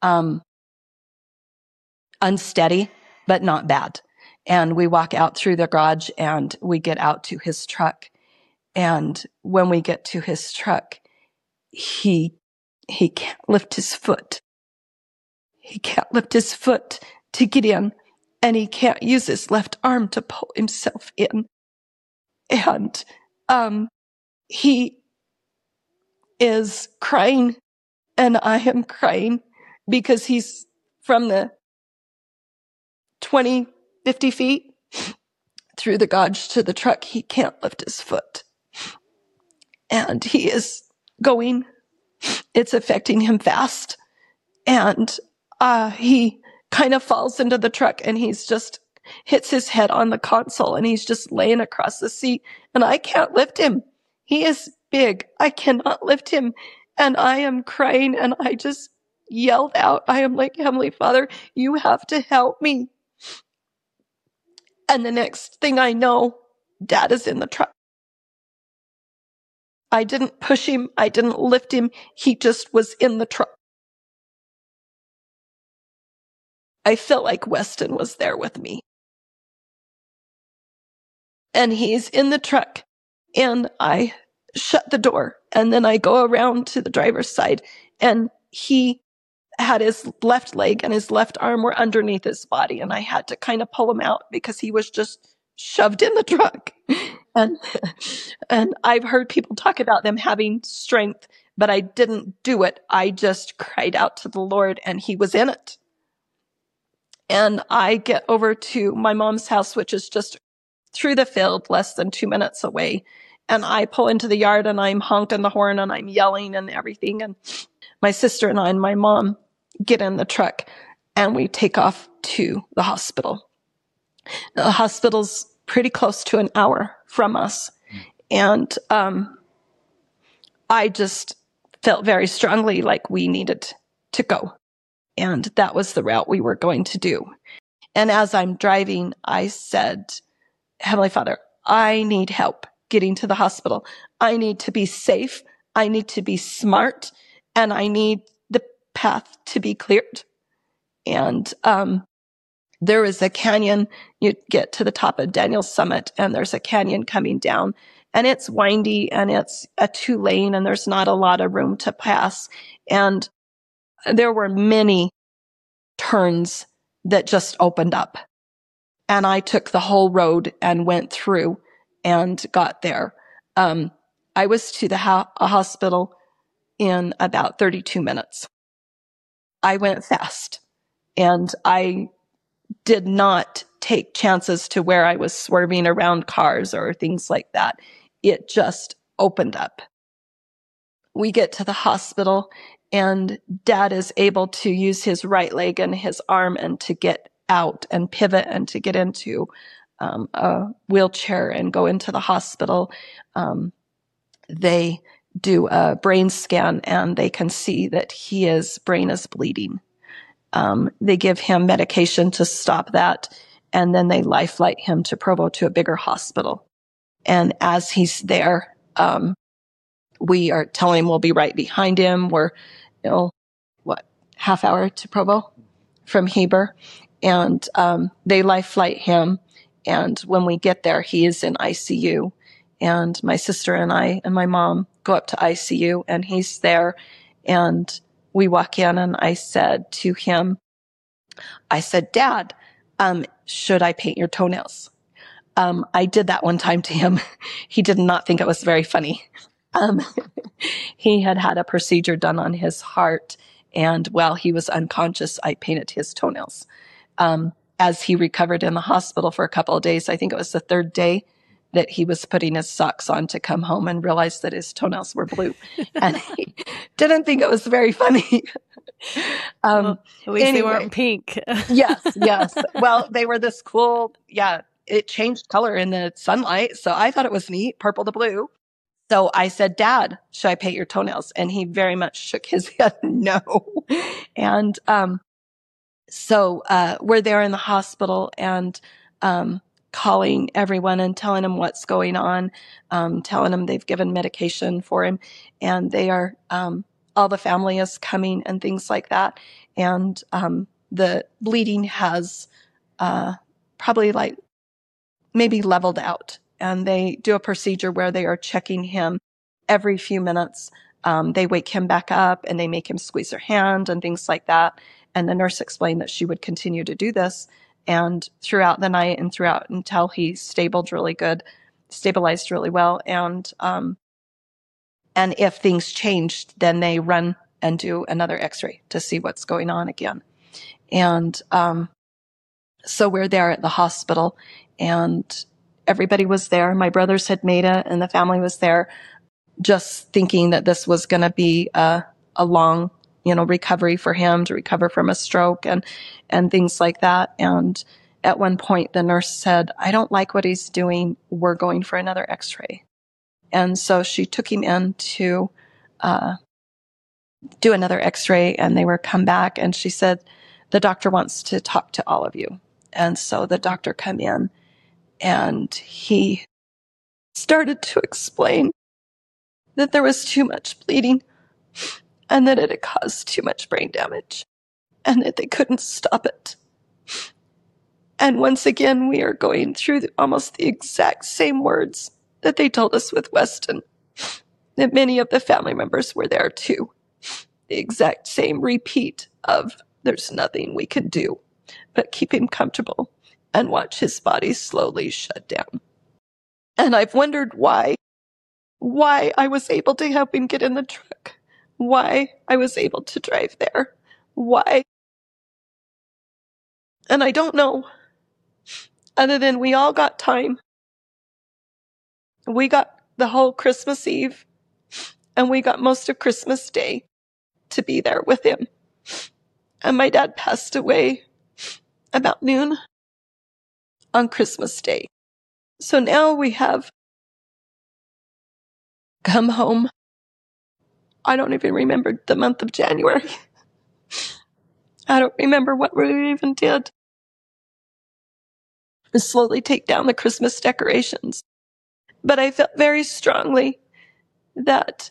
unsteady, but not bad. And we walk out through the garage and we get out to his truck. And when we get to his truck, he can't lift his foot. He can't lift his foot to get in, and he can't use his left arm to pull himself in. And he is crying, and I am crying because he's from the 20, 50 feet through the garage to the truck. He can't lift his foot. And he is going. It's affecting him fast. And he kind of falls into the truck and he's just hits his head on the console and he's just laying across the seat and I can't lift him. He is big. I cannot lift him. And I am crying and I just yelled out. I am like, Heavenly Father, you have to help me. And the next thing I know, Dad is in the truck. I didn't push him. I didn't lift him. He just was in the truck. I felt like Weston was there with me. And he's in the truck. And I shut the door. And then I go around to the driver's side. And he had his left leg and his left arm were underneath his body. And I had to kind of pull him out because he was just shoved in the truck. And I've heard people talk about them having strength, but I didn't do it. I just cried out to the Lord and he was in it. And I get over to my mom's house, which is just through the field, less than 2 minutes away. And I pull into the yard and I'm honking the horn and I'm yelling and everything. And my sister and I and my mom get in the truck and we take off to the hospital. The hospital's pretty close to an hour from us. And I just felt very strongly like we needed to go. And that was the route we were going to do. And as I'm driving, I said, Heavenly Father, I need help getting to the hospital. I need to be safe. I need to be smart. And I need the path to be cleared. And there is a canyon. You get to the top of Daniel's Summit, and there's a canyon coming down. And it's windy, and it's a 2-lane, and there's not a lot of room to pass. And there were many turns that just opened up. And I took the whole road and went through and got there. I was to the hospital in about 32 minutes. I went fast and I did not take chances to where I was swerving around cars or things like that. It just opened up. We get to the hospital and Dad is able to use his right leg and his arm and to get out and pivot and to get into a wheelchair and go into the hospital. They do a brain scan and they can see that his brain is bleeding. They give him medication to stop that, and then they life flight him to Provo to a bigger hospital. And as he's there, we are telling him we'll be right behind him. We're, half hour to Provo from Heber. And they life flight him And when we get there, he is in ICU. And my sister and I and my mom go up to ICU, and he's there. And we walk in, and I said to him, Dad, should I paint your toenails? I did that one time to him. He did not think it was very funny. He had a procedure done on his heart, and while he was unconscious, I painted his toenails. As he recovered in the hospital for a couple of days, I think it was the third day that he was putting his socks on to come home and realized that his toenails were blue. And he didn't think it was very funny. Well, at least they weren't pink. Yes. Well, they were this cool, it changed color in the sunlight. So I thought it was neat, purple to blue. So I said, Dad, should I paint your toenails? And he very much shook his head, no. And so we're there in the hospital and calling everyone and telling them what's going on, telling them they've given medication for him, and they are all the family is coming and things like that. And the bleeding has probably like maybe leveled out. And they do a procedure where they are checking him every few minutes. They wake him back up and they make him squeeze their hand and things like that. And the nurse explained that she would continue to do this. And throughout the night and throughout until he stabilized really well. And if things changed, then they run and do another x-ray to see what's going on again. And so we're there at the hospital, and everybody was there. My brothers had made it, and the family was there, just thinking that this was going to be a long, recovery for him to recover from a stroke and things like that. And at one point, the nurse said, I don't like what he's doing. We're going for another x-ray. And so she took him in to do another x-ray, and they were come back, and she said, the doctor wants to talk to all of you. And so the doctor come in, and he started to explain that there was too much bleeding and that it had caused too much brain damage and that they couldn't stop it. And once again, we are going through almost the exact same words that they told us with Weston, that many of the family members were there too. The exact same repeat of, there's nothing we can do but keep him comfortable and watch his body slowly shut down. And I've wondered why I was able to help him get in the truck, why I was able to drive there, why. And I don't know, other than we all got time. We got the whole Christmas Eve, and we got most of Christmas Day to be there with him. And my dad passed away about noon on Christmas Day. So now we have come home. I don't even remember the month of January. I don't remember what we even did. We slowly take down the Christmas decorations. But I felt very strongly that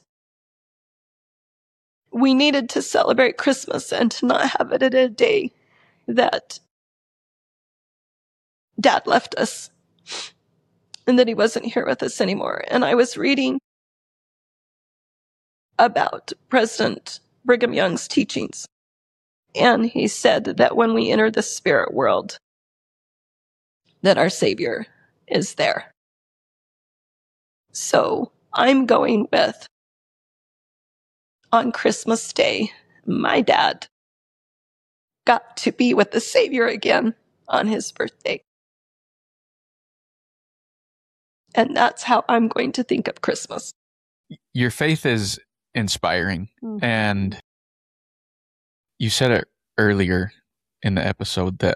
we needed to celebrate Christmas and to not have it at a day that Dad left us and that he wasn't here with us anymore. And I was reading about President Brigham Young's teachings. And he said that when we enter the spirit world, that our Savior is there. So I'm going with, on Christmas Day, my dad got to be with the Savior again on his birthday. And that's how I'm going to think of Christmas. Your faith is inspiring. Mm-hmm. And you said it earlier in the episode that,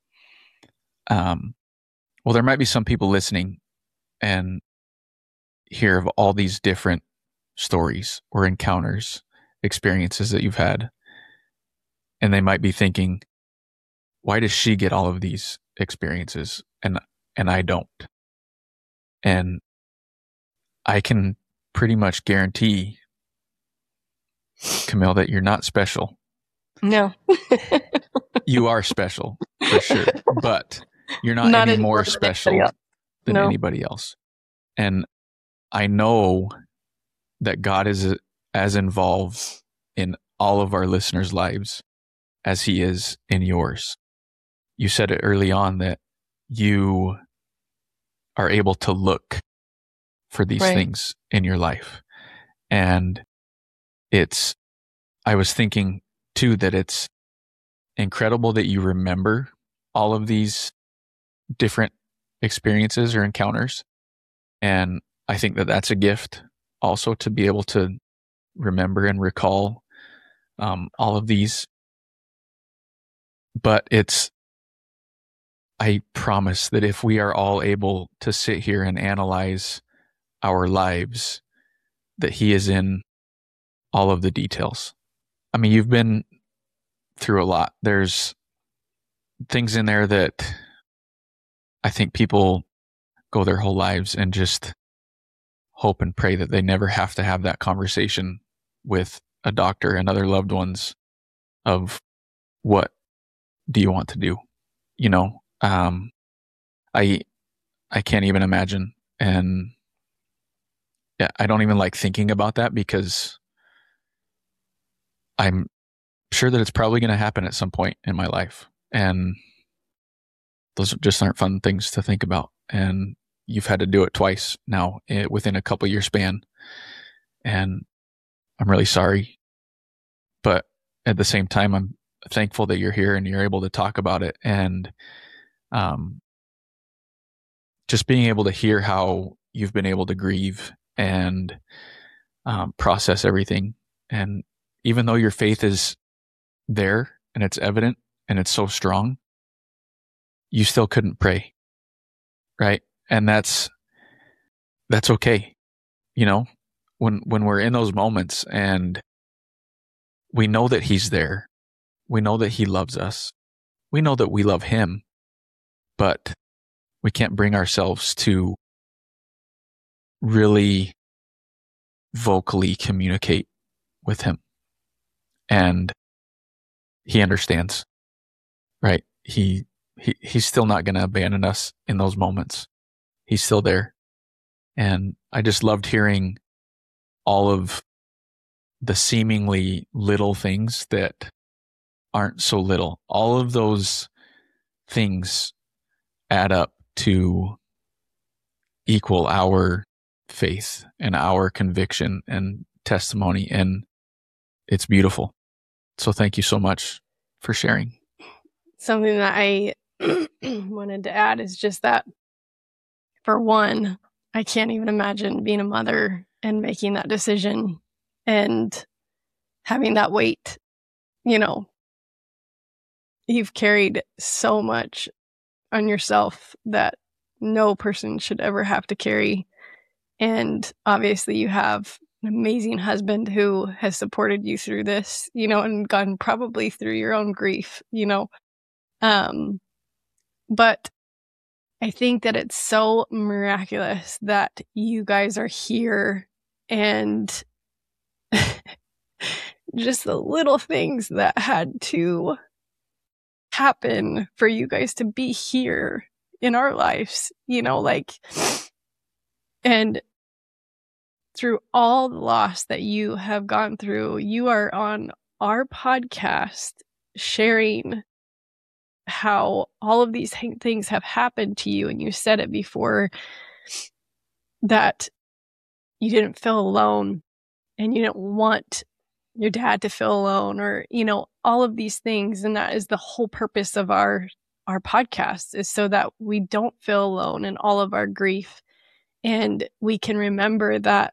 there might be some people listening and hear of all these different stories or encounters, experiences that you've had. And they might be thinking, why does she get all of these experiences and I don't? And I can pretty much guarantee, Camille, that you're not special. No. You are special, for sure. But You're not any more special than No. anybody else. And I know that God is as involved in all of our listeners' lives as he is in yours. You said it early on that you are able to look for these things in your life. And I was thinking too that it's incredible that you remember all of these different experiences or encounters. And I think that that's a gift also, to be able to remember and recall all of these. But I promise that if we are all able to sit here and analyze our lives, that he is in all of the details. I mean, you've been through a lot. There's things in there that I think people go their whole lives and just hope and pray that they never have to have that conversation with a doctor and other loved ones of what do you want to do? You know, I can't even imagine. And yeah, I don't even like thinking about that, because I'm sure that it's probably going to happen at some point in my life. And those just aren't fun things to think about. And you've had to do it twice now within a couple year span. And I'm really sorry. But at the same time, I'm thankful that you're here and you're able to talk about it. And just being able to hear how you've been able to grieve and process everything. And even though your faith is there and it's evident and it's so strong, you still couldn't pray. Right? And that's okay. You know, when we're in those moments and we know that he's there, we know that he loves us, we know that we love him, but we can't bring ourselves to really vocally communicate with him. And he understands, right? He's still not going to abandon us in those moments. He's still there. And I just loved hearing all of the seemingly little things that aren't so little. All of those things add up to equal our faith and our conviction and testimony. And it's beautiful. So thank you so much for sharing. Something that I wanted to add is just that, for one, I can't even imagine being a mother and making that decision and having that weight. You know, you've carried so much on yourself that no person should ever have to carry. And obviously you have an amazing husband who has supported you through this, you know, and gone probably through your own grief, you know. But I think that it's so miraculous that you guys are here, and just the little things that had to happen for you guys to be here in our lives, you know, like, and through all the loss that you have gone through, you are on our podcast sharing how all of these things have happened to you. And you said it before, that you didn't feel alone and you didn't want your dad to feel alone, or, you know, all of these things. And that is the whole purpose of our podcast, is so that we don't feel alone in all of our grief. And we can remember that,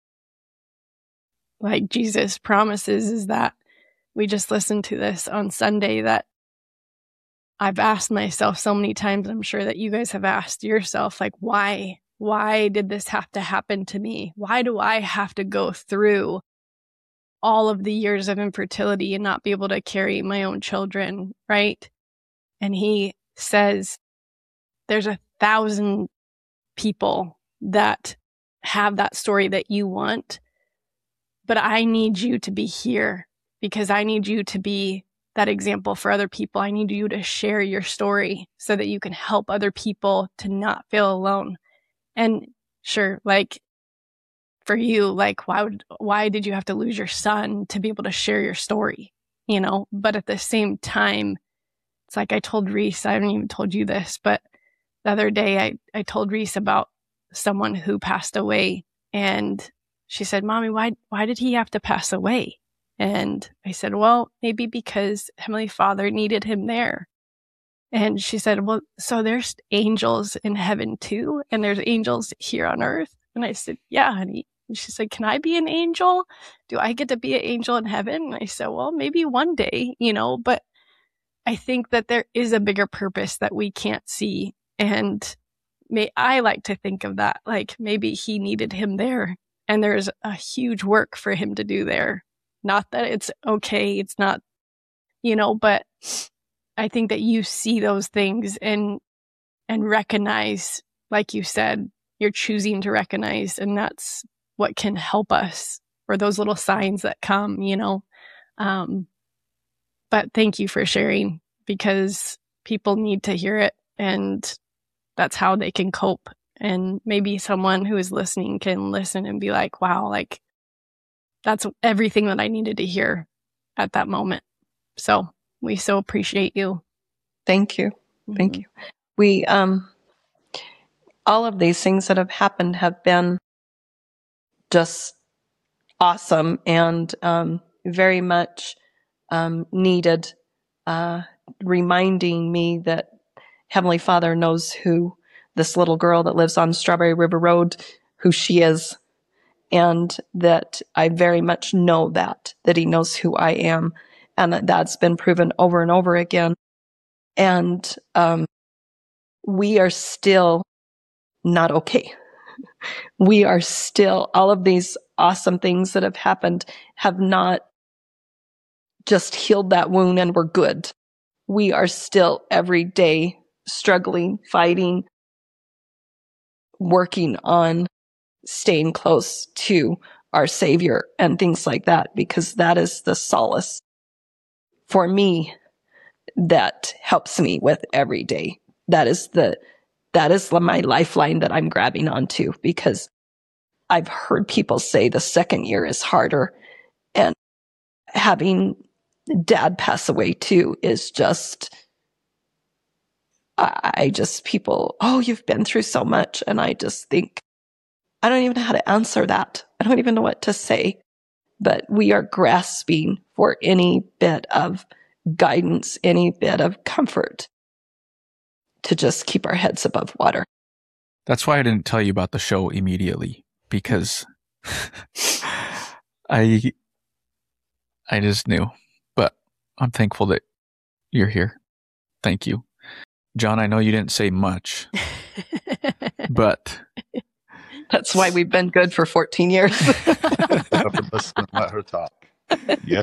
like Jesus promises, is that we just listened to this on Sunday, that I've asked myself so many times, I'm sure that you guys have asked yourself, like, why did this have to happen to me? Why do I have to go through all of the years of infertility and not be able to carry my own children, right? And he says, there's 1,000 people that have that story that you want, but I need you to be here, because I need you to be that example for other people. I need you to share your story so that you can help other people to not feel alone. And sure, like for you, like why did you have to lose your son to be able to share your story? You know, but at the same time, it's like I told Reese, I haven't even told you this, but the other day I told Reese about someone who passed away, and she said, Mommy, why did he have to pass away? And I said, well, maybe because Heavenly Father needed him there. And she said, well, so there's angels in heaven too, and there's angels here on earth. And I said, yeah, honey. And she said, can I be an angel? Do I get to be an angel in heaven? And I said, well, maybe one day, you know, but I think that there is a bigger purpose that we can't see. And I like to think of that, like maybe he needed him there, and there's a huge work for him to do there. Not that it's okay, it's not, you know, but I think that you see those things and recognize, like you said, you're choosing to recognize, and that's what can help us, or those little signs that come, you know. But thank you for sharing, because people need to hear it, and that's how they can cope. And maybe someone who is listening can listen and be like, wow, like that's everything that I needed to hear at that moment. So we so appreciate you. Thank you. Thank you. We, all of these things that have happened have been just awesome and very much needed, reminding me that Heavenly Father knows who this little girl that lives on Strawberry River Road, who she is, and that I very much know that He knows who I am, and that's been proven over and over again. And we are still not okay. We are still, all of these awesome things that have happened have not just healed that wound and we're good. We are still every day struggling, fighting, working on staying close to our Savior and things like that, because that is the solace for me that helps me with every day. That is my lifeline that I'm grabbing onto, because I've heard people say the second year is harder, and having Dad pass away too is just, people, oh, you've been through so much. And I just think, I don't even know how to answer that. I don't even know what to say, but we are grasping for any bit of guidance, any bit of comfort to just keep our heads above water. That's why I didn't tell you about the show immediately, because I just knew. But I'm thankful that you're here. Thank you. John, I know you didn't say much, but that's why we've been good for 14 years. Let her talk. Yeah.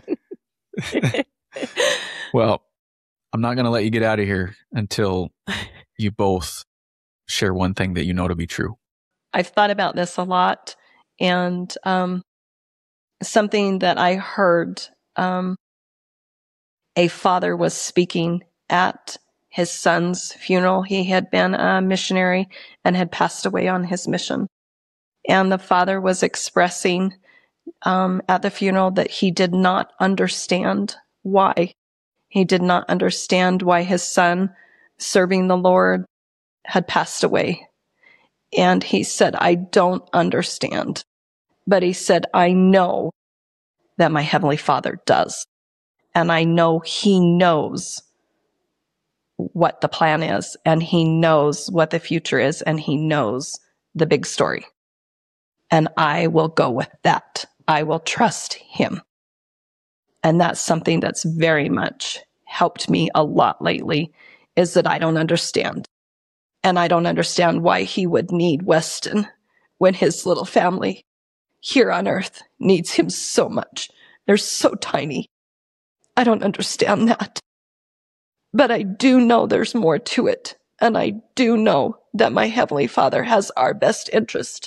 Well, I'm not going to let you get out of here until you both share one thing that you know to be true. I've thought about this a lot, and something that I heard, a father was speaking at his son's funeral. He had been a missionary and had passed away on his mission. And the father was expressing at the funeral that he did not understand why. He did not understand why his son, serving the Lord, had passed away. And he said, I don't understand. But he said, I know that my Heavenly Father does. And I know He knows what the plan is, and He knows what the future is, and He knows the big story. And I will go with that. I will trust Him. And that's something that's very much helped me a lot lately, is that I don't understand. And I don't understand why He would need Weston when his little family here on earth needs him so much. They're so tiny. I don't understand that. But I do know there's more to it. And I do know that my Heavenly Father has our best interest.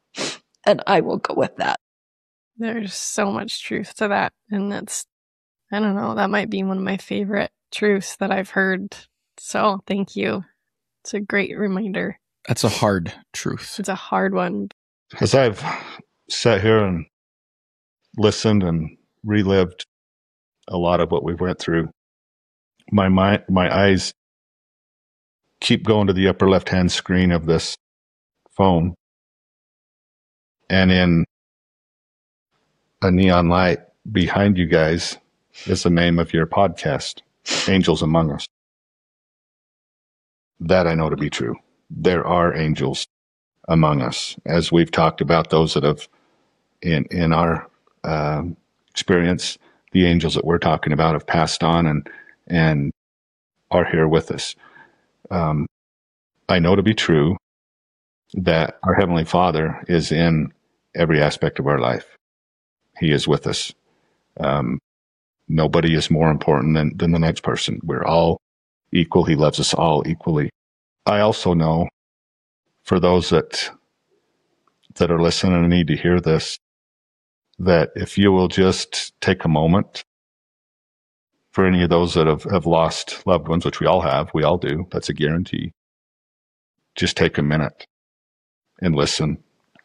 And I will go with that. There's so much truth to that. And I don't know. That might be one of my favorite truths that I've heard. So thank you. It's a great reminder. That's a hard truth. It's a hard one. As I've sat here and listened and relived a lot of what we went through, my eyes keep going to the upper left-hand screen of this phone. And in a neon light behind you guys is the name of your podcast, Angels Among Us. That I know to be true. There are angels among us. As we've talked about, those that have, in our experience, the angels that we're talking about have passed on and are here with us. I know to be true that our Heavenly Father is in every aspect of our life. He is with us. Nobody is more important than the next person. We're all equal. He loves us all equally. I also know, for those that are listening and need to hear this, that if you will just take a moment, for any of those that have lost loved ones, which we all do, that's a guarantee, just take a minute and listen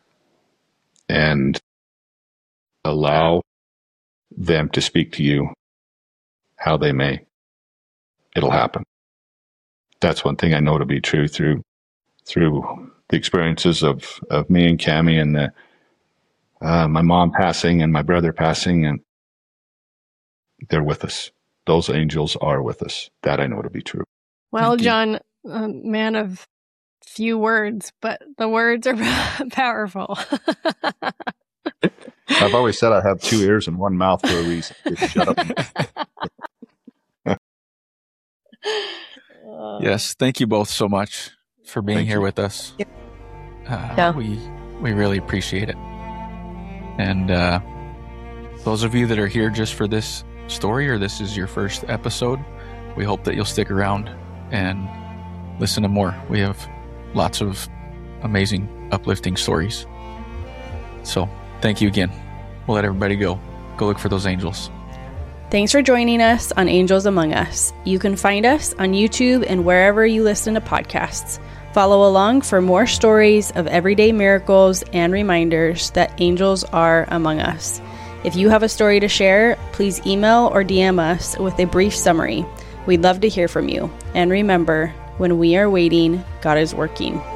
and allow them to speak to you how they may. It'll happen. That's one thing I know to be true through the experiences of me and Cammie and my mom passing and my brother passing, and they're with us. Those angels are with us. That I know to be true. Well, John, man of few words, but the words are powerful. I've always said I have 2 ears and 1 mouth for a reason. Shut up. Yes, thank you both so much for being here with us. Yeah. We really appreciate it. And those of you that are here just for this story, or this is your first episode, we hope that you'll stick around and listen to more. We have lots of amazing, uplifting stories. So thank you again. We'll let everybody go look for those angels. Thanks for joining us on Angels Among Us. You can find us on YouTube and wherever you listen to podcasts. Follow along for more stories of everyday miracles and reminders that angels are among us. If you have a story to share, please email or DM us with a brief summary. We'd love to hear from you. And remember, when we are waiting, God is working.